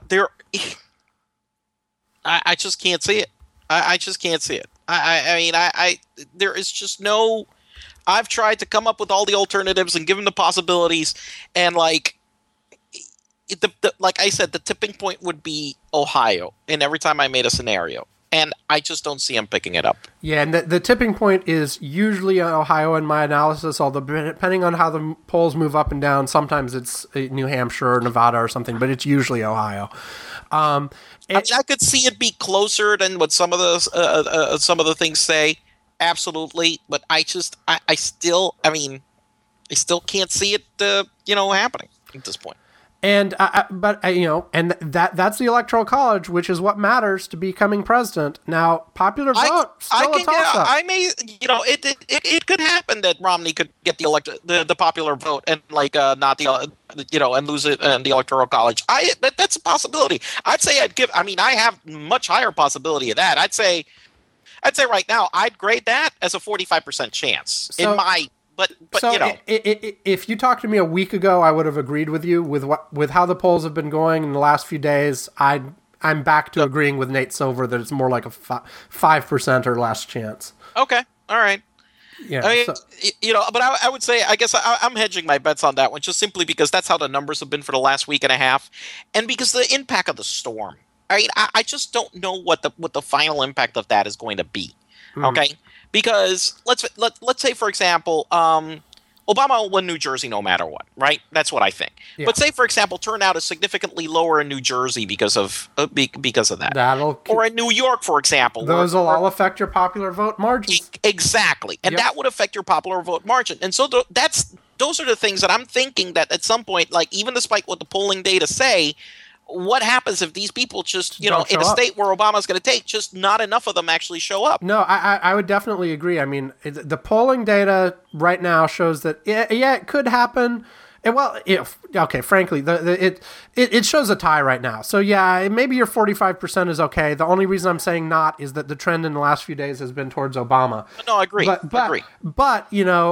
I just can't see it. I just can't see it. I mean, there is just no. I've tried to come up with all the alternatives and give them the possibilities, and like I said, the tipping point would be Ohio. And every time I made a scenario, and I just don't see him picking it up. Yeah, and the tipping point is usually Ohio in my analysis. Although depending on how the polls move up and down, sometimes it's New Hampshire or Nevada or something, but it's usually Ohio. I mean, I could see it be closer than what some of the things say. Absolutely, but I still can't see it, happening at this point. And that's the Electoral College, which is what matters to becoming president. Now, popular vote still a toss-up. It could happen that Romney could get the popular vote and not the and lose it in the Electoral College. That's a possibility. I'd say I have much higher possibility of that. I'd say right now I'd grade that as a 45% chance But if you talked to me a week ago, I would have agreed with you with how the polls have been going in the last few days. I'm back to agreeing with Nate Silver that it's more like a 5% or less chance. Okay, all right. Yeah, but I would say I guess I'm hedging my bets on that one just simply because that's how the numbers have been for the last week and a half, and because the impact of the storm. I mean, I just don't know what the final impact of that is going to be. Okay. Because let's say, for example, Obama will win New Jersey no matter what, right? That's what I think. Yeah. But say, for example, turnout is significantly lower in New Jersey because of that. Or in New York, for example. Those will all affect your popular vote margins. Exactly. And that would affect your popular vote margin. And so those are the things that I'm thinking that at some point, like even despite what the polling data say, what happens if these people just, in a state where Obama's going to take, just not enough of them actually show up? No, I would definitely agree. I mean, the polling data right now shows that, it could happen. Frankly, it shows a tie right now. So, yeah, maybe your 45% is okay. The only reason I'm saying not is that the trend in the last few days has been towards Obama. No, I agree. But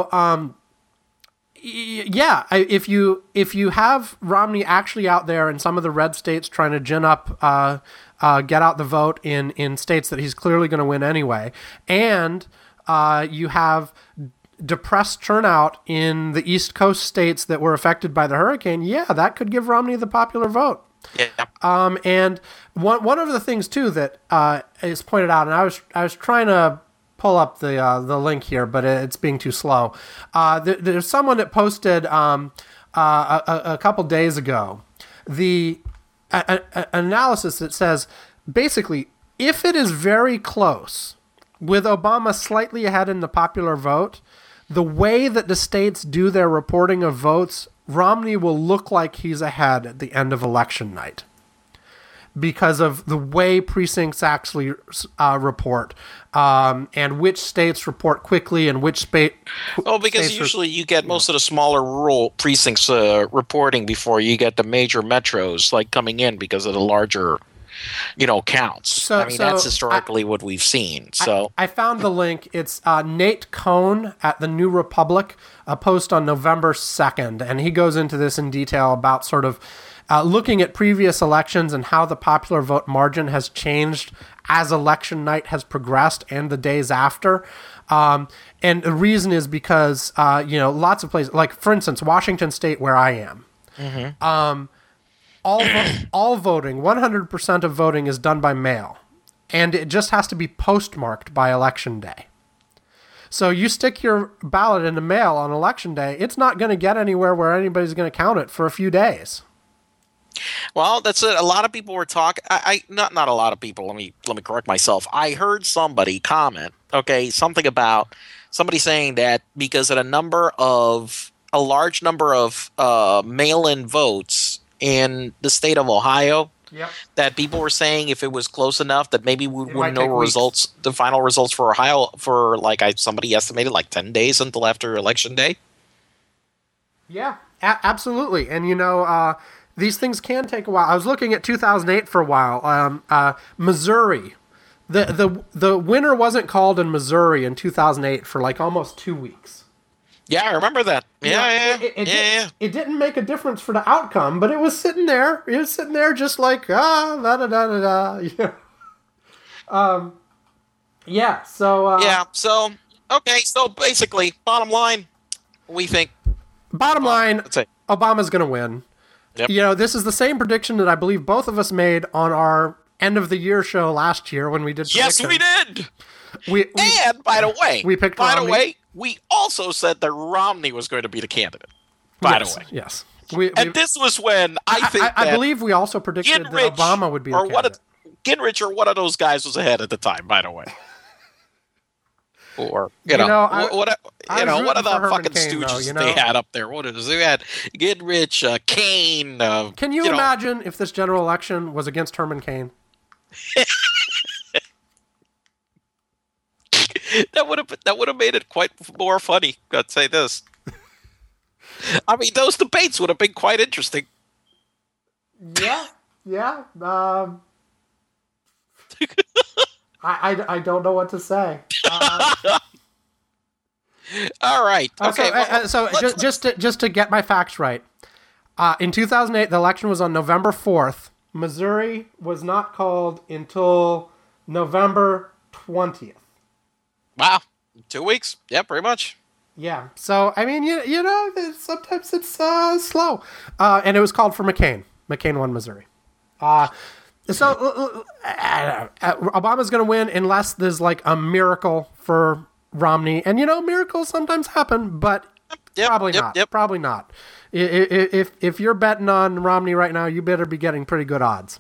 if you have Romney actually out there in some of the red states trying to gin up, get out the vote in states that he's clearly going to win anyway, and you have depressed turnout in the East Coast states that were affected by the hurricane, that could give Romney the popular vote. Yeah. And one of the things too that is pointed out, and I was trying to pull up the link here, but it's being too slow. There's someone that posted a couple days ago the analysis that says basically if it is very close with Obama slightly ahead in the popular vote, the way that the states do their reporting of votes, Romney will look like he's ahead at the end of election night. Because of the way precincts actually report, and which states report quickly and which because usually you get most of the smaller rural precincts reporting before you get the major metros coming in because of the larger, counts. That's historically what we've seen. So I found the link. It's Nate Cohn at the New Republic, a post on November 2nd, and he goes into this in detail about sort of looking at previous elections and how the popular vote margin has changed as election night has progressed and the days after. And the reason is because, lots of places, like, for instance, Washington State, where I am, all voting, 100% of voting is done by mail. And it just has to be postmarked by Election Day. So you stick your ballot in the mail on Election Day, it's not going to get anywhere where anybody's going to count it for a few days. Well, that's it. A lot of people were talking. Not a lot of people. Let me correct myself. I heard somebody comment. Okay, something about somebody saying that because of a large number of mail-in votes in the state of Ohio, Yep. that people were saying if it was close enough that maybe we might wouldn't know take weeks. results, the final results for Ohio for somebody estimated 10 days until after election day. Yeah, absolutely. And these things can take a while. I was looking at 2008 for a while. Missouri, the winner wasn't called in Missouri in 2008 for almost 2 weeks. Yeah, I remember that. Yeah. It didn't make a difference for the outcome, but it was sitting there. It was sitting there just da da da da. Yeah. So. So okay. So basically, bottom line, we think. Bottom line, Let's say. Obama's going to win. Yep. This is the same prediction that I believe both of us made on our end of the year show last year when we did. Yes, we did. And by the way, we picked Romney. We also said that Romney was going to be the candidate. By the way, yes. And this was when I believe we also predicted Gingrich that Obama would be the candidate. Gingrich or one of those guys was ahead at the time. By the way, or one of the fucking stooges they had up there. What is it? They had Gingrich, Kane. Can you imagine if this general election was against Herman Cain? That would have made it quite more funny. I'd say this. I mean, those debates would have been quite interesting. Yeah. I don't know what to say. All right. Okay. Just to get my facts right, in 2008, the election was on November 4th. Missouri was not called until November 20th. Wow, 2 weeks. Yeah, pretty much. Yeah. So I mean, sometimes it's slow, and it was called for McCain. McCain won Missouri. So Obama's going to win unless there's a miracle for Romney, and miracles sometimes happen, but probably not. Probably not. If you're betting on Romney right now, you better be getting pretty good odds.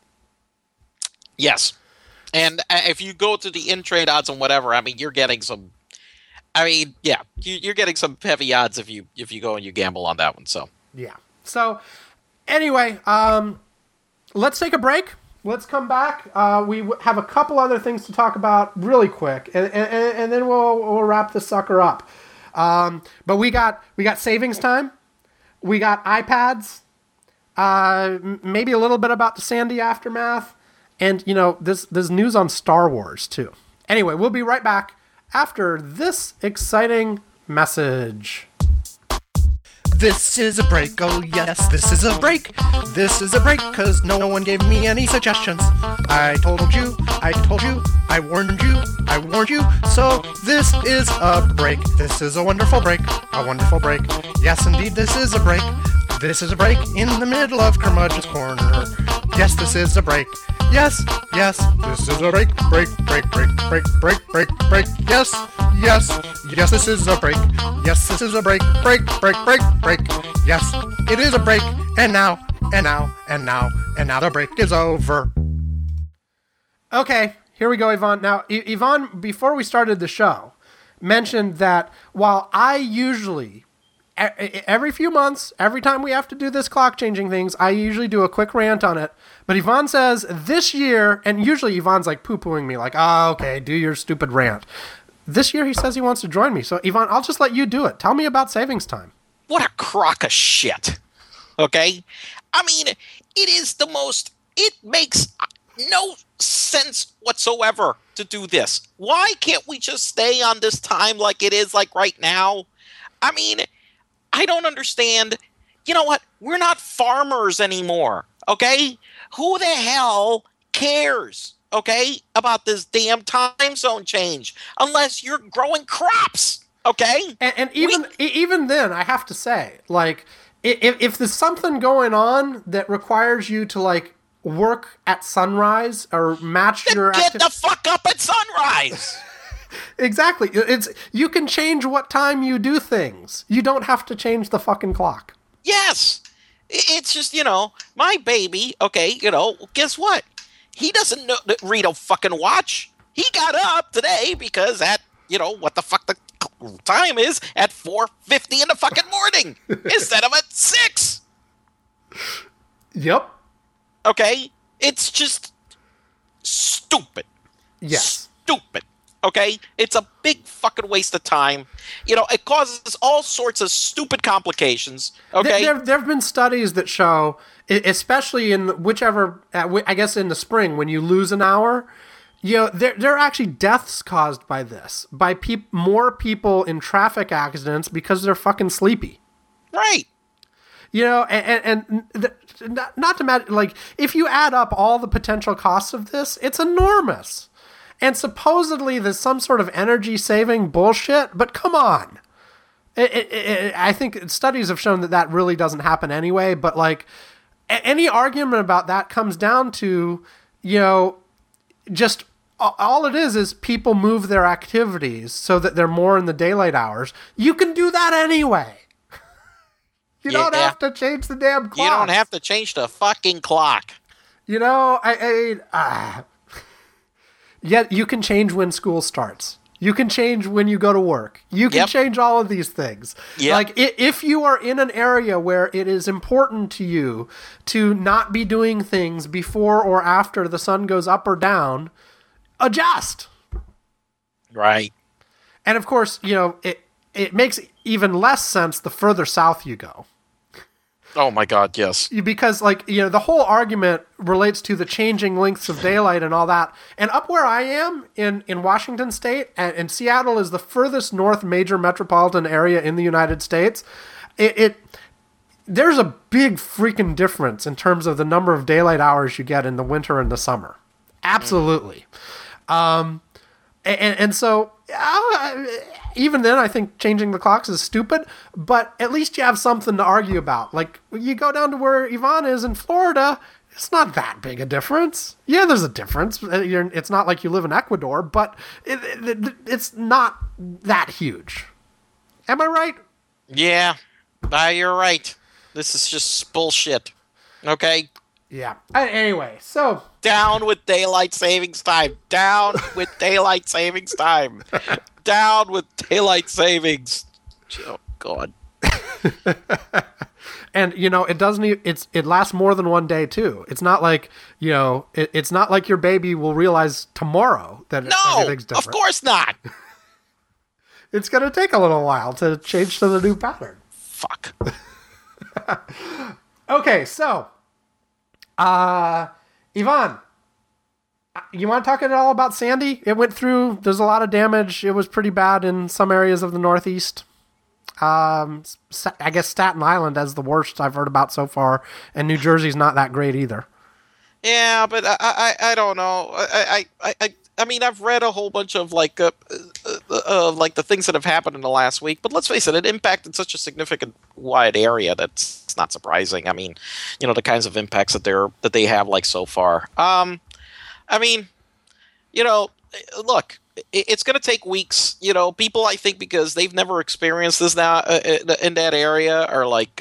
Yes. And if you go to the in-trade odds and whatever, I mean, you're getting some. I mean, yeah, you're getting some heavy odds if you go and you gamble on that one. So yeah. So anyway, let's take a break. Let's come back. We have a couple other things to talk about really quick, and then we'll wrap this sucker up. But we got savings time. We got iPads. Maybe a little bit about the Sandy aftermath. And, there's news on Star Wars, too. Anyway, we'll be right back after this exciting message. This is a break, oh yes, this is a break. This is a break, cause no one gave me any suggestions. I told you, I warned you, so this is a break. This is a wonderful break, Yes, indeed, this is a break. This is a break in the middle of Curmudgeon's Corner. Yes, this is a break. Yes, this is a break. Yes, this is a break. Yes, this is a break. Yes, it is a break. And now the break is over. Okay, here we go, Yvonne. Now, Yvonne, before we started the show, mentioned that while I usually, every few months, every time we have to do this clock changing things, I usually do a quick rant on it. But Yvonne says this year, and usually Yvonne's poo-pooing me, okay, do your stupid rant. This year he says he wants to join me. So Yvonne, I'll just let you do it. Tell me about savings time. What a crock of shit. Okay? I mean, it makes no sense whatsoever to do this. Why can't we just stay on this time like it is right now? I mean, I don't understand. You know what? We're not farmers anymore, okay? Who the hell cares, okay, about this damn time zone change unless you're growing crops, okay? And even then, I have to say, if there's something going on that requires you to, work at sunrise or match then your... Get the fuck up at sunrise! Exactly. You can change what time you do things. You don't have to change the fucking clock. Yes. It's just, my baby, okay, guess what? He doesn't read a fucking watch. He got up today because at, what the fuck the time is at 4:50 in the fucking morning instead of at 6. Yep. Okay? It's just stupid. Yes. Stupid. Okay? It's a big fucking waste of time. It causes all sorts of stupid complications. Okay? There have been studies that show, especially in I guess in the spring, when you lose an hour, there are actually deaths caused by this, by more people in traffic accidents because they're fucking sleepy. Right. Not to matter, like, if you add up all the potential costs of this, it's enormous. And supposedly there's some sort of energy saving bullshit, but come on. I think studies have shown that really doesn't happen anyway, but like any argument about that comes down to, just all it is people move their activities so that they're more in the daylight hours. You can do that anyway. You don't have to change the damn clock. You don't have to change the fucking clock. Yet you can change when school starts. You can change when you go to work. You can change all of these things. Yep. Like, if you are in an area where it is important to you to not be doing things before or after the sun goes up or down, adjust. Right. And of course, it makes even less sense the further south you go. Oh my God, yes. Because, the whole argument relates to the changing lengths of daylight and all that. And up where I am in Washington State, and Seattle is the furthest north major metropolitan area in the United States, there's a big freaking difference in terms of the number of daylight hours you get in the winter and the summer. Absolutely. And so, even then, I think changing the clocks is stupid, but at least you have something to argue about. Like, you go down to where Yvonne is in Florida, it's not that big a difference. Yeah, there's a difference. It's not like you live in Ecuador, but it's not that huge. Am I right? Yeah, you're right. This is just bullshit. Okay? Yeah. Anyway, so... Down with daylight savings time. Down with daylight savings time. Down with daylight savings. Oh, God. And, it doesn't it lasts more than one day, too. It's not like, it's not like your baby will realize tomorrow that everything's different. Of course not. It's going to take a little while to change to the new pattern. Fuck. Okay, so... Yvonne, you want to talk at all about Sandy? It went through, there's a lot of damage. It was pretty bad in some areas of the Northeast. I guess Staten Island as the worst I've heard about so far, and New Jersey's not that great either. Yeah, but I don't know. I mean, I've read a whole bunch of like the things that have happened in the last week, but let's face it, it impacted such a significant wide area that's it's not surprising. I mean, the kinds of impacts that they have like so far. I mean, look, it's going to take weeks. People, I think, because they've never experienced this now in that area, are like,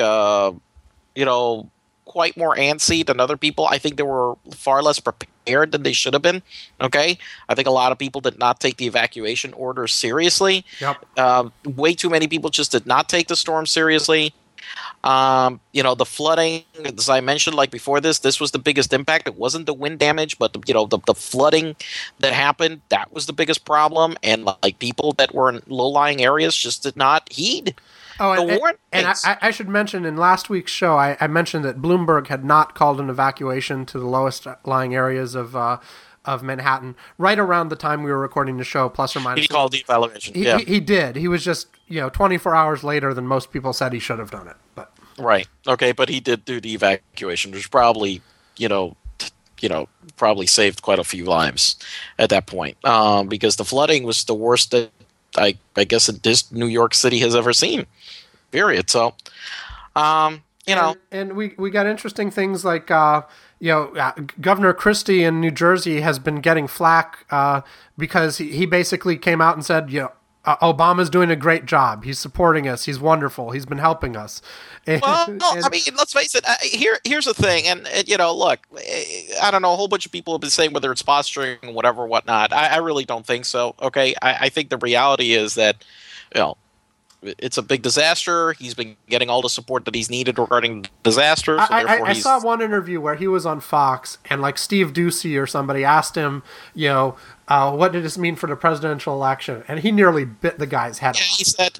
quite more antsy than other people. I think they were far less prepared than they should have been. Okay, I think a lot of people did not take the evacuation orders seriously. Yep. Way too many people just did not take the storm seriously. The flooding, as I mentioned, like before this was the biggest impact. It wasn't the wind damage, but the flooding that happened, that was the biggest problem. And like people that were in low-lying areas just did not heed. Oh, and I should mention in last week's show, I mentioned that Bloomberg had not called an evacuation to the lowest lying areas of Manhattan right around the time we were recording the show, plus or minus. He called the evaluation. He did. He was just 24 hours later than most people said he should have done it. But right, okay, but he did do the evacuation, which probably probably saved quite a few lives at that point, because the flooding was the worst that I guess this New York City has ever seen. Period. So, and we got interesting things like Governor Christie in New Jersey has been getting flack because he basically came out and said, Obama's doing a great job. He's supporting us. He's wonderful. He's been helping us. I mean, let's face it. Here's the thing, and look, I don't know. A whole bunch of people have been saying whether it's posturing, whatever, whatnot. I really don't think so. Okay, I think the reality is that, it's a big disaster. He's been getting all the support that he's needed regarding the disaster. So I saw one interview where he was on Fox, and like Steve Ducey or somebody asked him, what did this mean for the presidential election? And he nearly bit the guy's head off. He said,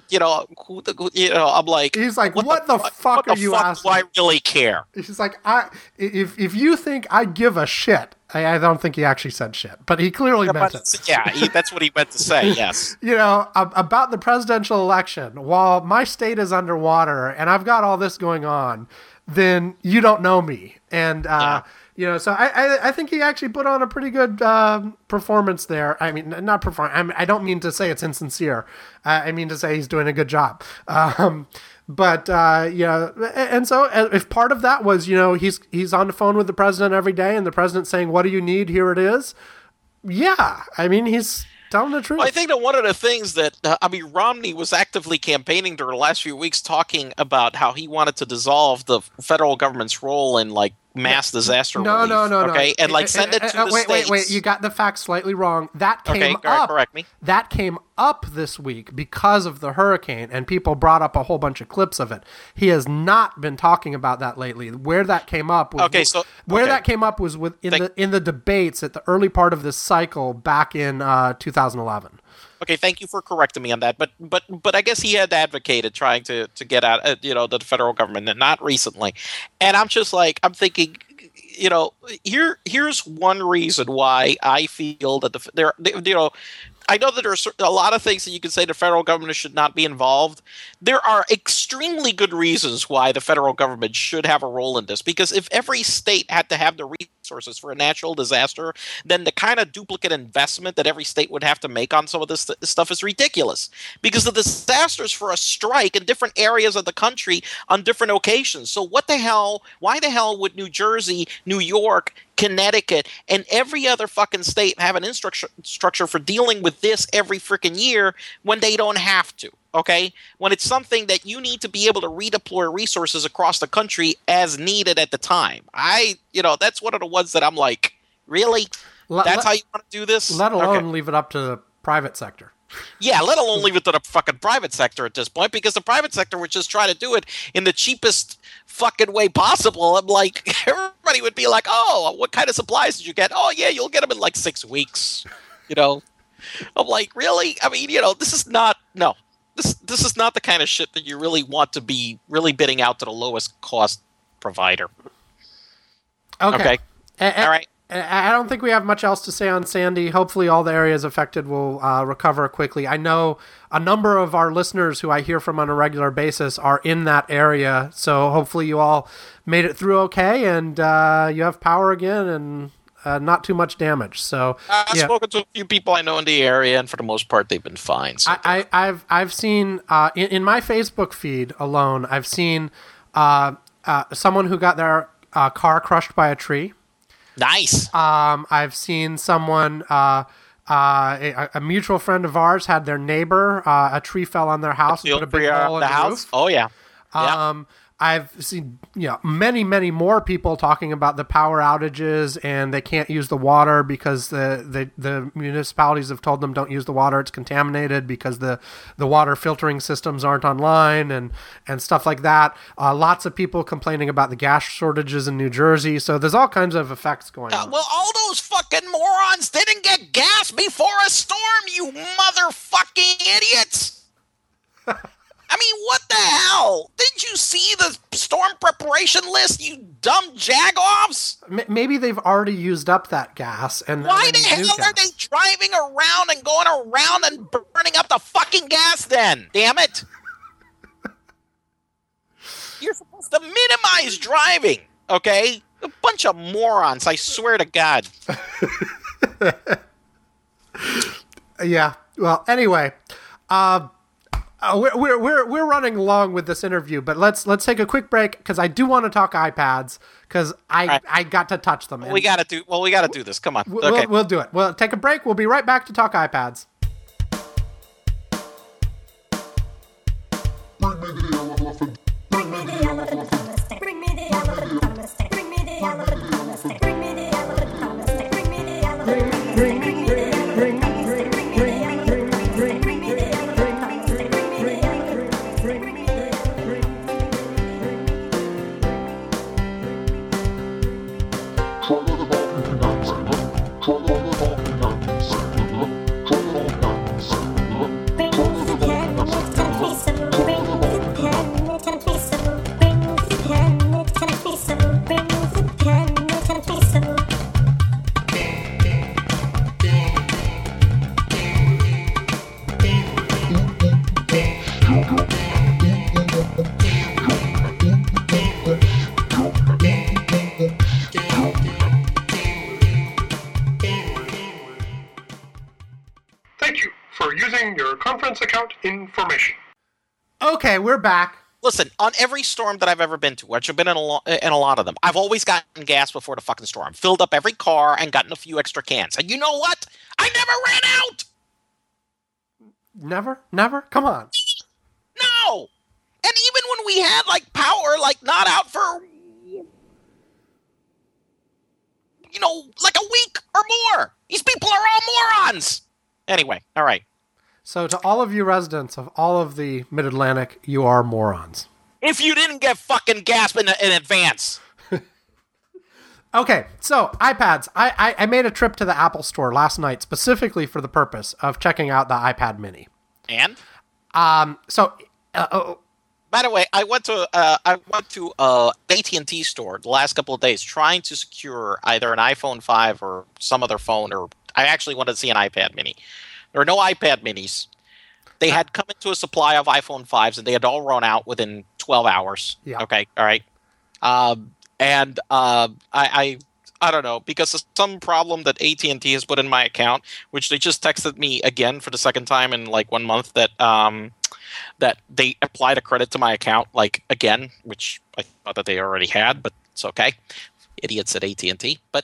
I'm like, he's like, what the fuck are you asking? Do I really care? He's like, if you think I give a shit, I don't think he actually said shit, but he clearly meant it. Yeah, that's what he meant to say. Yes. About the presidential election, while my state is underwater and I've got all this going on, then you don't know me. And, so I think he actually put on a pretty good performance there. I mean, not perform. I don't mean to say it's insincere. I mean to say he's doing a good job. But and so if part of that was, he's on the phone with the president every day, and the president saying, "What do you need? Here it is." Yeah, I mean, he's telling the truth. Well, I think that one of the things that Romney was actively campaigning during the last few weeks, talking about how he wanted to dissolve the federal government's role in mass disaster relief. No. Okay, and send it to the states. Wait. You got the facts slightly wrong. That came up. Correct me. That came up this week because of the hurricane, and people brought up a whole bunch of clips of it. He has not been talking about that lately. Where that came up was that came up was in the debates at the early part of this cycle back in 2011. Okay, thank you for correcting me on that. But I guess he had advocated trying to get out, the federal government, and not recently. And I'm just I'm thinking, here's one reason why I feel that I know that there's a lot of things that you can say the federal government should not be involved. There are extremely good reasons why the federal government should have a role in this. Because if every state had to have the resources for a natural disaster, then the kind of duplicate investment that every state would have to make on some of this stuff is ridiculous. Because the disasters for a strike in different areas of the country on different occasions. So why the hell would New Jersey, New York, Connecticut, and every other fucking state have an infrastructure for dealing with this every freaking year when they don't have to? Okay, when it's something that you need to be able to redeploy resources across the country as needed at the time. That's one of the ones that I'm like, really? That's how you want to do this? Let alone leave it up to the private sector. Yeah, let alone leave it to the fucking private sector at this point, because the private sector would just try to do it in the cheapest fucking way possible. I'm like, everybody would be like, oh, what kind of supplies did you get? Oh, yeah, you'll get them in 6 weeks. I'm like, really? I mean, this is not the kind of shit that you really want to be really bidding out to the lowest cost provider. Okay. All right. I don't think we have much else to say on Sandy. Hopefully all the areas affected will recover quickly. I know a number of our listeners who I hear from on a regular basis are in that area, so hopefully you all made it through okay, and you have power again, and not too much damage. So I've spoken to a few people I know in the area, and for the most part, they've been fine. So I've seen in my Facebook feed alone, I've seen someone who got their car crushed by a tree. Nice. I've seen someone, a mutual friend of ours had their neighbor, a tree fell on their house and put a big hole in the roof. Oh yeah. I've seen many, many more people talking about the power outages, and they can't use the water because the municipalities have told them don't use the water, it's contaminated, because the water filtering systems aren't online and stuff like that. Lots of people complaining about the gas shortages in New Jersey. So there's all kinds of effects going on. Well, all those fucking morons didn't get gas before a storm, you motherfucking idiots! I mean, what the hell? Didn't you see the storm preparation list, you dumb jagoffs? Maybe they've already used up that gas. And why the hell are they driving around and going around and burning up the fucking gas then? Damn it. You're supposed to minimize driving, okay? A bunch of morons, I swear to God. Yeah. Well, anyway, we're running long with this interview, but let's take a quick break, because I do want to talk iPads, because I got to touch them. We got to do this. Come on. Okay. We'll do it. We'll take a break. We'll be right back to talk iPads. Bring me the elephant. Bring me the elephant on the stick. Bring me the elephant on the stick. Bring me the elephant on the stick. Bring me the elephant on the stick. Bring me the elephant. Bring me the elephant on the stick. Bring me the elephant. Bring me the elephant on the stick. Bring me the elephant. pen, it's gonna be so. Bring me the pen, it's gonna be so. Thank you for using your conference account information. Okay, we're back. Listen, on every storm that I've ever been to, which I've been in a lot of them, I've always gotten gas before the fucking storm. Filled up every car and gotten a few extra cans. And you know what? I never ran out! Never? Come on. No! And even when we had, like, power, like, not out for, you know, like a week or more. These people are all morons! Anyway, all right. So to all of you residents of all of the Mid-Atlantic, you are morons. If you didn't get fucking gas in advance. Okay, so iPads. I made a trip to the Apple Store last night specifically for the purpose of checking out the iPad Mini. And? By the way, I went to AT&T store the last couple of days trying to secure either an iPhone 5 or some other phone, or I actually wanted to see an iPad Mini. There are no iPad Minis. They had come into a supply of iPhone 5s, and they had all run out within 12 hours. Yeah. Okay, all right. I don't know, because of some problem that AT&T has put in my account, which they just texted me again for the second time in like 1 month, that they applied a credit to my account, like, again, which I thought that they already had, but it's okay. Idiots at AT&T. But,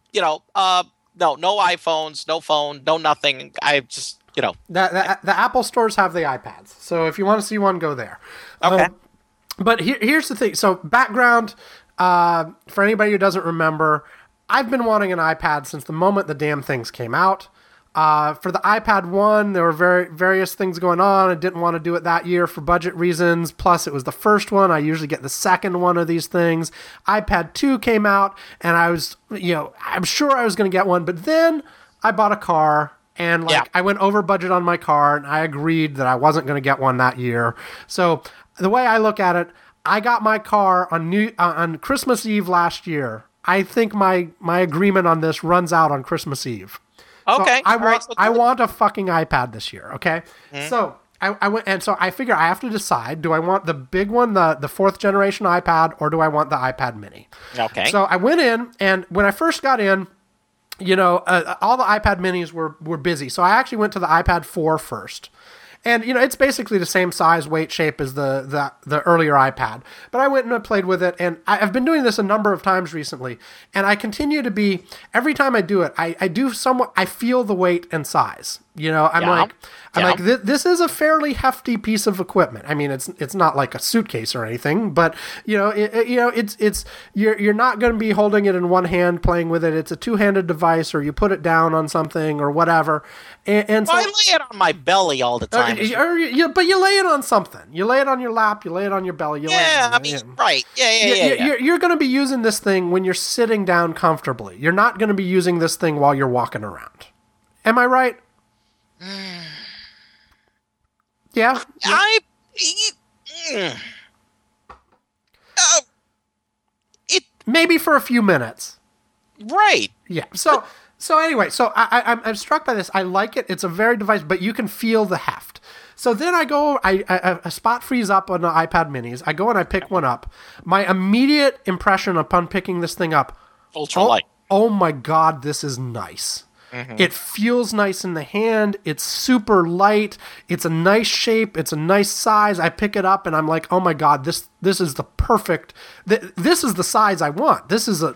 no iPhones, no phone, no nothing. I just, the Apple stores have the iPads. So if you want to see one, go there. Okay. But here's the thing. So background, for anybody who doesn't remember, I've been wanting an iPad since the moment the damn things came out. For the iPad 1, there were various things going on. I didn't want to do it that year for budget reasons. Plus, it was the first one. I usually get the second one of these things. iPad 2 came out, and I was, I'm sure I was going to get one. But then I bought a car, and I went over budget on my car, and I agreed that I wasn't going to get one that year. So the way I look at it, I got my car on Christmas Eve last year. I think my agreement on this runs out on Christmas Eve. Okay. So I want a fucking iPad this year. Okay. Mm-hmm. So I went, and so I figure I have to decide: do I want the big one, the fourth generation iPad, or do I want the iPad Mini? Okay. So I went in, and when I first got in, all the iPad Minis were busy. So I actually went to the iPad 4 first. And, it's basically the same size, weight, shape as the earlier iPad. But I went and I played with it, and I've been doing this a number of times recently. And I continue to be, every time I do it, I feel the weight and size. This is a fairly hefty piece of equipment. I mean, it's not like a suitcase or anything, but you're not going to be holding it in one hand playing with it. It's a two-handed device, or you put it down on something or whatever. And so I lay it on my belly all the time. But you lay it on something. You lay it on your lap. You lay it on your belly. Right. Yeah. You're going to be using this thing when you're sitting down comfortably. You're not going to be using this thing while you're walking around. Am I right? Yeah. Maybe for a few minutes. Right. Yeah. So anyway, I'm struck by this. I like it. It's a very device, but you can feel the heft. So then I go, I spot freeze up on the iPad Minis. I go and I pick one up. My immediate impression upon picking this thing up, ultra light. Oh my God, this is nice. Mm-hmm. It feels nice in the hand. It's super light. It's a nice shape. It's a nice size. I pick it up and I'm like, oh my God, this is the perfect. This is the size I want.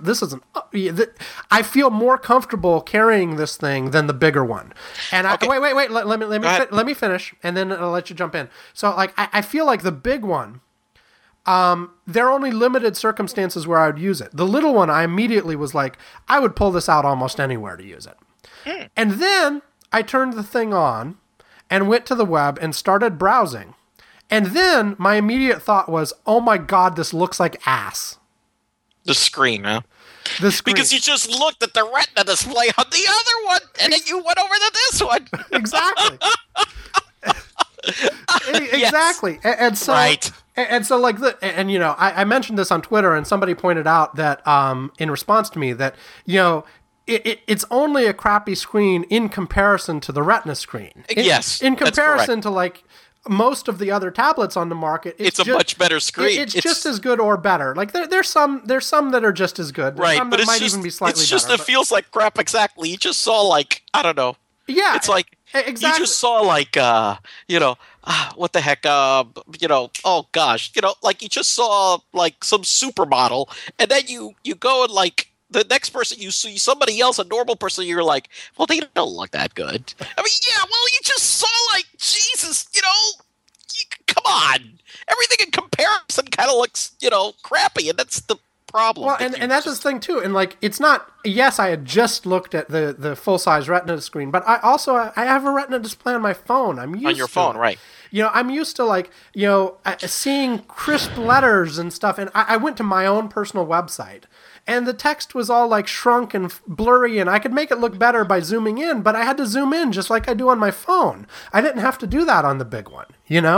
I feel more comfortable carrying this thing than the bigger one. And wait. Let me finish, and then I'll let you jump in. So I feel like the big one. There are only limited circumstances where I would use it. The little one, I immediately was like, I would pull this out almost anywhere to use it. And then I turned the thing on and went to the web and started browsing. And then my immediate thought was, oh my God, this looks like ass. The screen, huh? The screen. Because you just looked at the Retina display on the other one, and then you went over to this one. Exactly. Exactly. And so, right. And so, like, I mentioned this on Twitter, and somebody pointed out that, in response to me, that, it's only a crappy screen in comparison to the Retina screen. Yes, in that's comparison correct. to, like, most of the other tablets on the market, It's a much better screen. It's just as good or better. Like, there's some that are just as good. There's right, some but that it's might just, even be slightly it's just better. it feels like crap. Exactly. You just saw like I don't know. Yeah, It's like exactly. you just saw like what the heck oh gosh like you just saw like some supermodel, and then you go and like the next person you see somebody else, a normal person, you're like, well, they don't look that good. I mean, yeah, well, you just saw like Jesus, come on, everything in comparison kind of looks crappy, and that's the problem. Well, and that's the thing too, and like it's not. Yes, I had just looked at the full size Retina screen, but I have a Retina display on my phone. I'm used on your to phone, it. right? I'm used to like seeing crisp letters and stuff, and I went to my own personal website, and the text was all like shrunk and blurry, and I could make it look better by zooming in, but I had to zoom in just like I do on my phone. I didn't have to do that on the big one,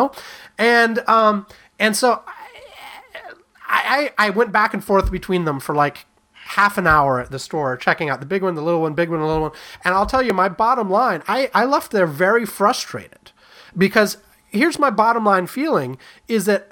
and so. I went back and forth between them for like half an hour at the store, checking out the big one, the little one, big one, the little one. And I'll tell you, my bottom line, I left there very frustrated, because here's my bottom line feeling is that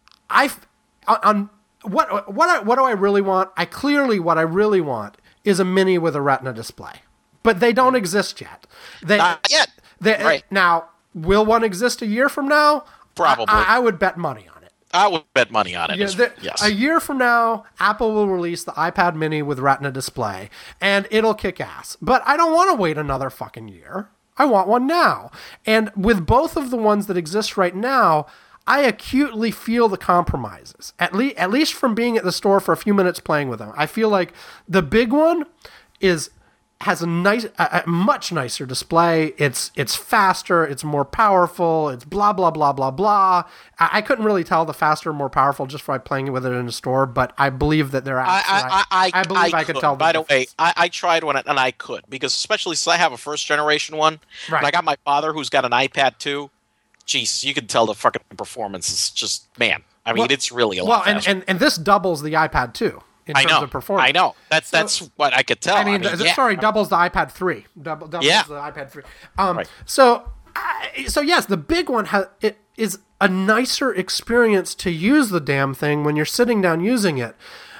what do I really want? What I really want is a Mini with a Retina display, but they don't exist yet. Not yet. Right. Now, will one exist a year from now? Probably. I would bet money on it. I would bet money on it. Yes. A year from now, Apple will release the iPad Mini with Retina display, and it'll kick ass. But I don't want to wait another fucking year. I want one now. And with both of the ones that exist right now, I acutely feel the compromises. At least from being at the store for a few minutes playing with them. I feel like the big one has a much nicer display. It's faster. It's more powerful. It's blah blah blah blah blah. I couldn't really tell the faster, more powerful just by playing with it in a store, but I believe that they're apps. I believe I could tell. By the way, I tried one and I could, because especially since I have a first generation one, right. And I got my father who's got an iPad too. Jeez, you can tell the fucking performance is just it's really a lot faster. And this doubles the iPad 2. In terms of performance. I know. That's what I could tell. Doubles the iPad 3. Doubles the iPad 3. Right. So yes, the big one is a nicer experience to use the damn thing when you're sitting down using it.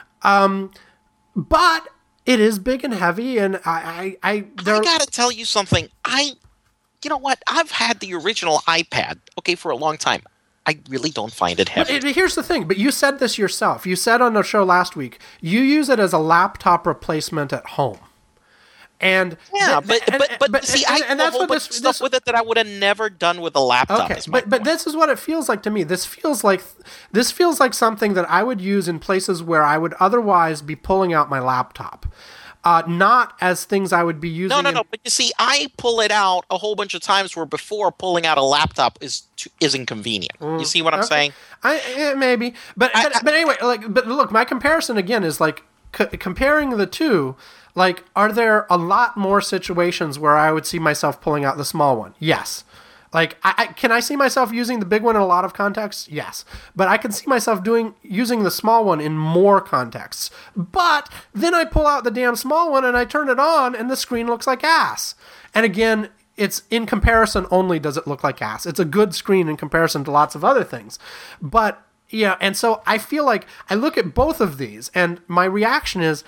But it is big and heavy, and I gotta tell you something. You know what? I've had the original iPad, for a long time. I really don't find it heavy. But here's the thing, but you said this yourself. You said on the show last week, you use it as a laptop replacement at home. And but see, I do a whole bunch of stuff with it that I would have never done with a laptop. Okay, but this is what it feels like to me. This feels like something that I would use in places where I would otherwise be pulling out my laptop. Not as things I would be using. No. But you see, I pull it out a whole bunch of times where before pulling out a laptop is inconvenient. You see what I'm saying? Maybe, but anyway, but look, my comparison again is like comparing the two. Like, are there a lot more situations where I would see myself pulling out the small one? Yes. Like, can I see myself using the big one in a lot of contexts? Yes. But I can see myself using the small one in more contexts. But then I pull out the damn small one and I turn it on and the screen looks like ass. And again, it's in comparison only does it look like ass. It's a good screen in comparison to lots of other things. But, yeah, and so I feel like I look at both of these and my reaction is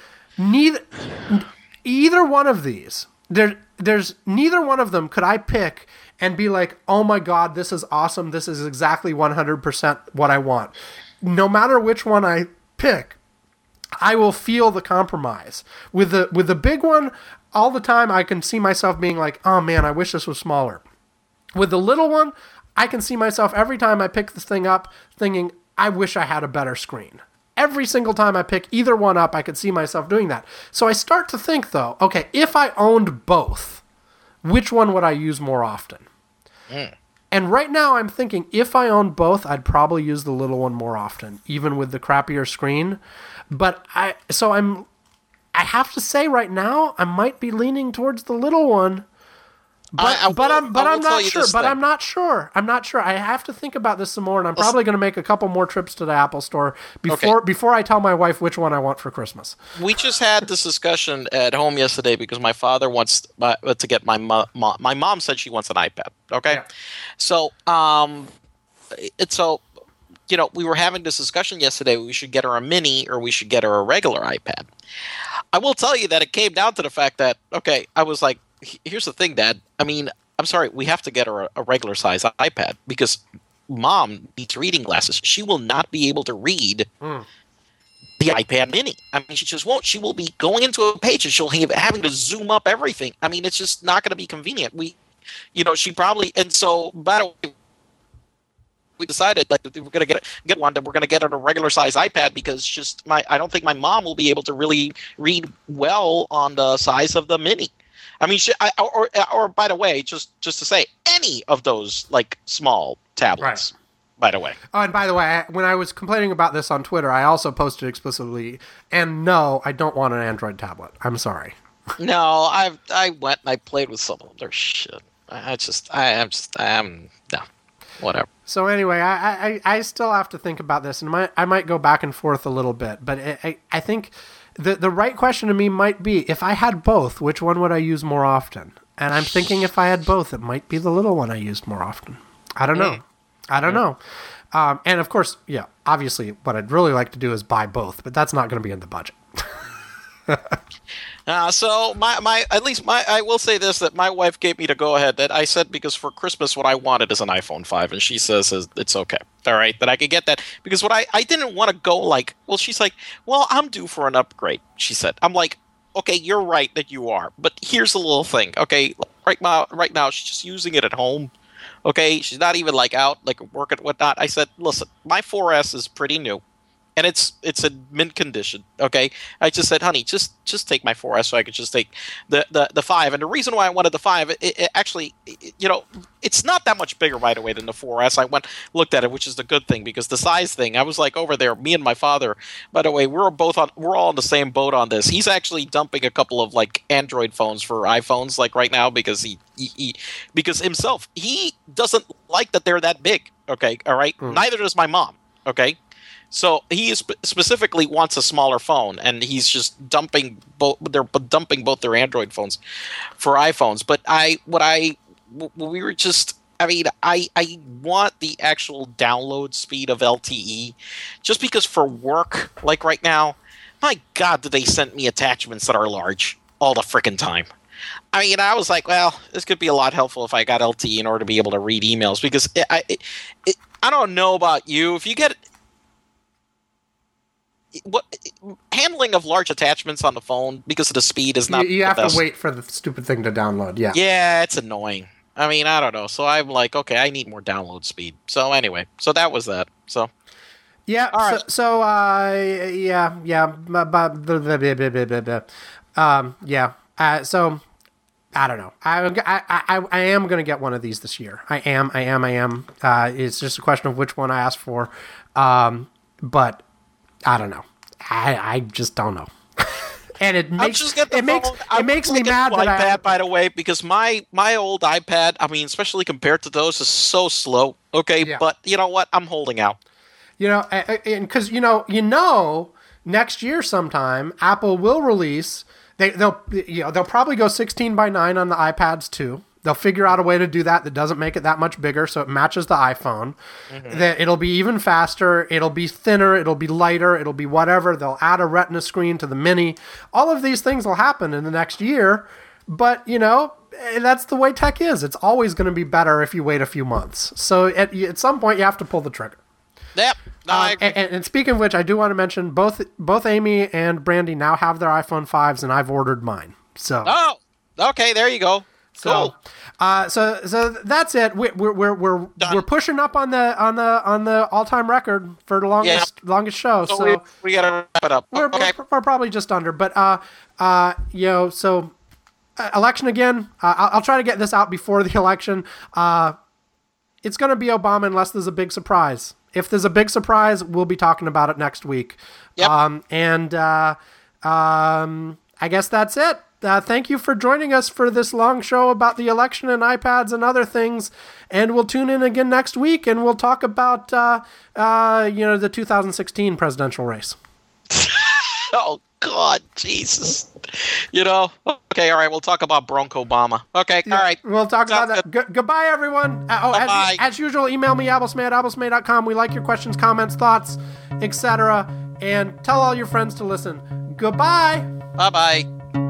either one of these, there's neither one of them could I pick and be like, oh my God, this is awesome. This is exactly 100% what I want. No matter which one I pick, I will feel the compromise. With the big one, all the time I can see myself being like, oh man, I wish this was smaller. With the little one, I can see myself every time I pick this thing up thinking, I wish I had a better screen. Every single time I pick either one up, I could see myself doing that. So I start to think, though, okay, if I owned both, which one would I use more often? And right now I'm thinking if I owned both, I'd probably use the little one more often, even with the crappier screen. But I have to say right now, I might be leaning towards the little one But I I'm will tell not you sure. this But thing. I'm not sure. I have to think about this some more, and I'm probably going to make a couple more trips to the Apple Store before I tell my wife which one I want for Christmas. We just had this discussion at home yesterday because my father wants to get my mom said she wants an iPad. Okay, Yeah. so we were having this discussion yesterday. We should get her a mini or we should get her a regular iPad. I will tell you that it came down to the fact that I was like, here's the thing, Dad. I mean, I'm sorry, we have to get her a regular size iPad because Mom needs reading glasses. She will not be able to read the iPad mini. I mean, she just won't. She will be going into a page and she'll be having to zoom up everything. I mean, it's just not going to be convenient. She probably, and so, by the way, we decided like if we're going to get one, that we're going to get her a regular size iPad because I don't think my mom will be able to really read well on the size of the mini. I mean, or by the way, just to say, any of those like small tablets. Right. By the way. Oh, and by the way, when I was complaining about this on Twitter, I also posted explicitly, and no, I don't want an Android tablet. I'm sorry. No, I went and I played with some of their shit. No, whatever. So anyway, I still have to think about this, and I might go back and forth a little bit, but I think the right question to me might be, if I had both, which one would I use more often? And I'm thinking if I had both, it might be the little one I used more often. I don't know. And of course, yeah, obviously what I'd really like to do is buy both, but that's not going to be in the budget. So I will say this, that my wife gave me to go ahead, that I said because for Christmas what I wanted is an iPhone 5, and she says it's okay. All right, that I could get that because what I didn't want to go like, well, she's like, well, I'm due for an upgrade, she said. I'm like, okay, you're right that you are, but here's the little thing. Okay, right now she's just using it at home. Okay, she's not even like out like working whatnot. I said, listen, my 4S is pretty new. And it's in mint condition. Okay, I just said, honey, just take my 4S so I could just take the 5. And the reason why I wanted the 5, it actually, it's not that much bigger, by the way, than the 4S. I looked at it, which is the good thing, because the size thing, I was like over there, me and my father. By the way, we're all on the same boat on this. He's actually dumping a couple of like Android phones for iPhones like right now because because himself he doesn't like that they're that big. Okay, all right. Neither does my mom. Okay. So he specifically wants a smaller phone, and he's just dumping both. They're dumping both their Android phones for iPhones. But I want the actual download speed of LTE, just because for work, like right now, my God, do they send me attachments that are large all the frickin' time? I mean, I was like, well, this could be a lot helpful if I got LTE in order to be able to read emails, because I don't know about you, if you get handling of large attachments on the phone because of the speed is not. You have best. to wait for the stupid thing to download. Yeah, it's annoying. I mean, I don't know. So I'm like, okay, I need more download speed. So anyway, so that was that. So yeah. All right. So so I don't know. I am going to get one of these this year. I am. It's just a question of which one I ask for. But I don't know. I just don't know. And it makes me mad that by the way, because my old iPad, I mean, especially compared to those, is so slow. Okay, yeah. But you know what? I'm holding out. Because next year sometime Apple will release. They'll probably go 16:9 on the iPads too. They'll figure out a way to do that doesn't make it that much bigger, so it matches the iPhone. Mm-hmm. That it'll be even faster, it'll be thinner, it'll be lighter, it'll be whatever. They'll add a Retina screen to the Mini. All of these things will happen in the next year, but that's the way tech is. It's always going to be better if you wait a few months. So at some point, you have to pull the trigger. Yep. No, I agree. And speaking of which, I do want to mention both Amy and Brandy now have their iPhone 5s, and I've ordered mine. So. Oh, okay. There you go. Cool. So that's it. We're pushing up on the all-time record for the longest show. So we gotta wrap it up. We're probably just under, but so election again. I'll try to get this out before the election. It's going to be Obama unless there's a big surprise. If there's a big surprise, we'll be talking about it next week. Yep. I guess that's it. Thank you for joining us for this long show about the election and iPads and other things. And we'll tune in again next week, and we'll talk about the 2016 presidential race. Oh, God, Jesus. Okay, all right, we'll talk about Bronco Obama. Okay, all right. We'll talk Sounds about that. Goodbye, everyone. Bye-bye. As usual, email me, abblesmay@abblesmay.com. We like your questions, comments, thoughts, etc. And tell all your friends to listen. Goodbye. Bye-bye.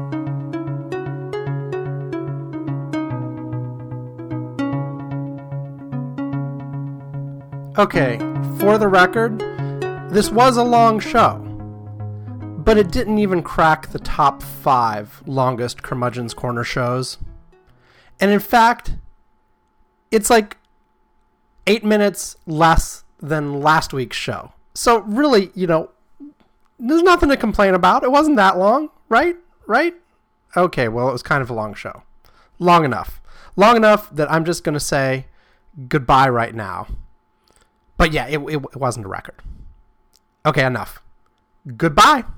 Okay, for the record, this was a long show, but it didn't even crack the top 5 longest Curmudgeon's Corner shows. And in fact, it's like 8 minutes less than last week's show. So really, there's nothing to complain about. It wasn't that long, right? Okay, well, it was kind of a long show. Long enough that I'm just going to say goodbye right now. But yeah, it wasn't a record. Okay, enough. Goodbye.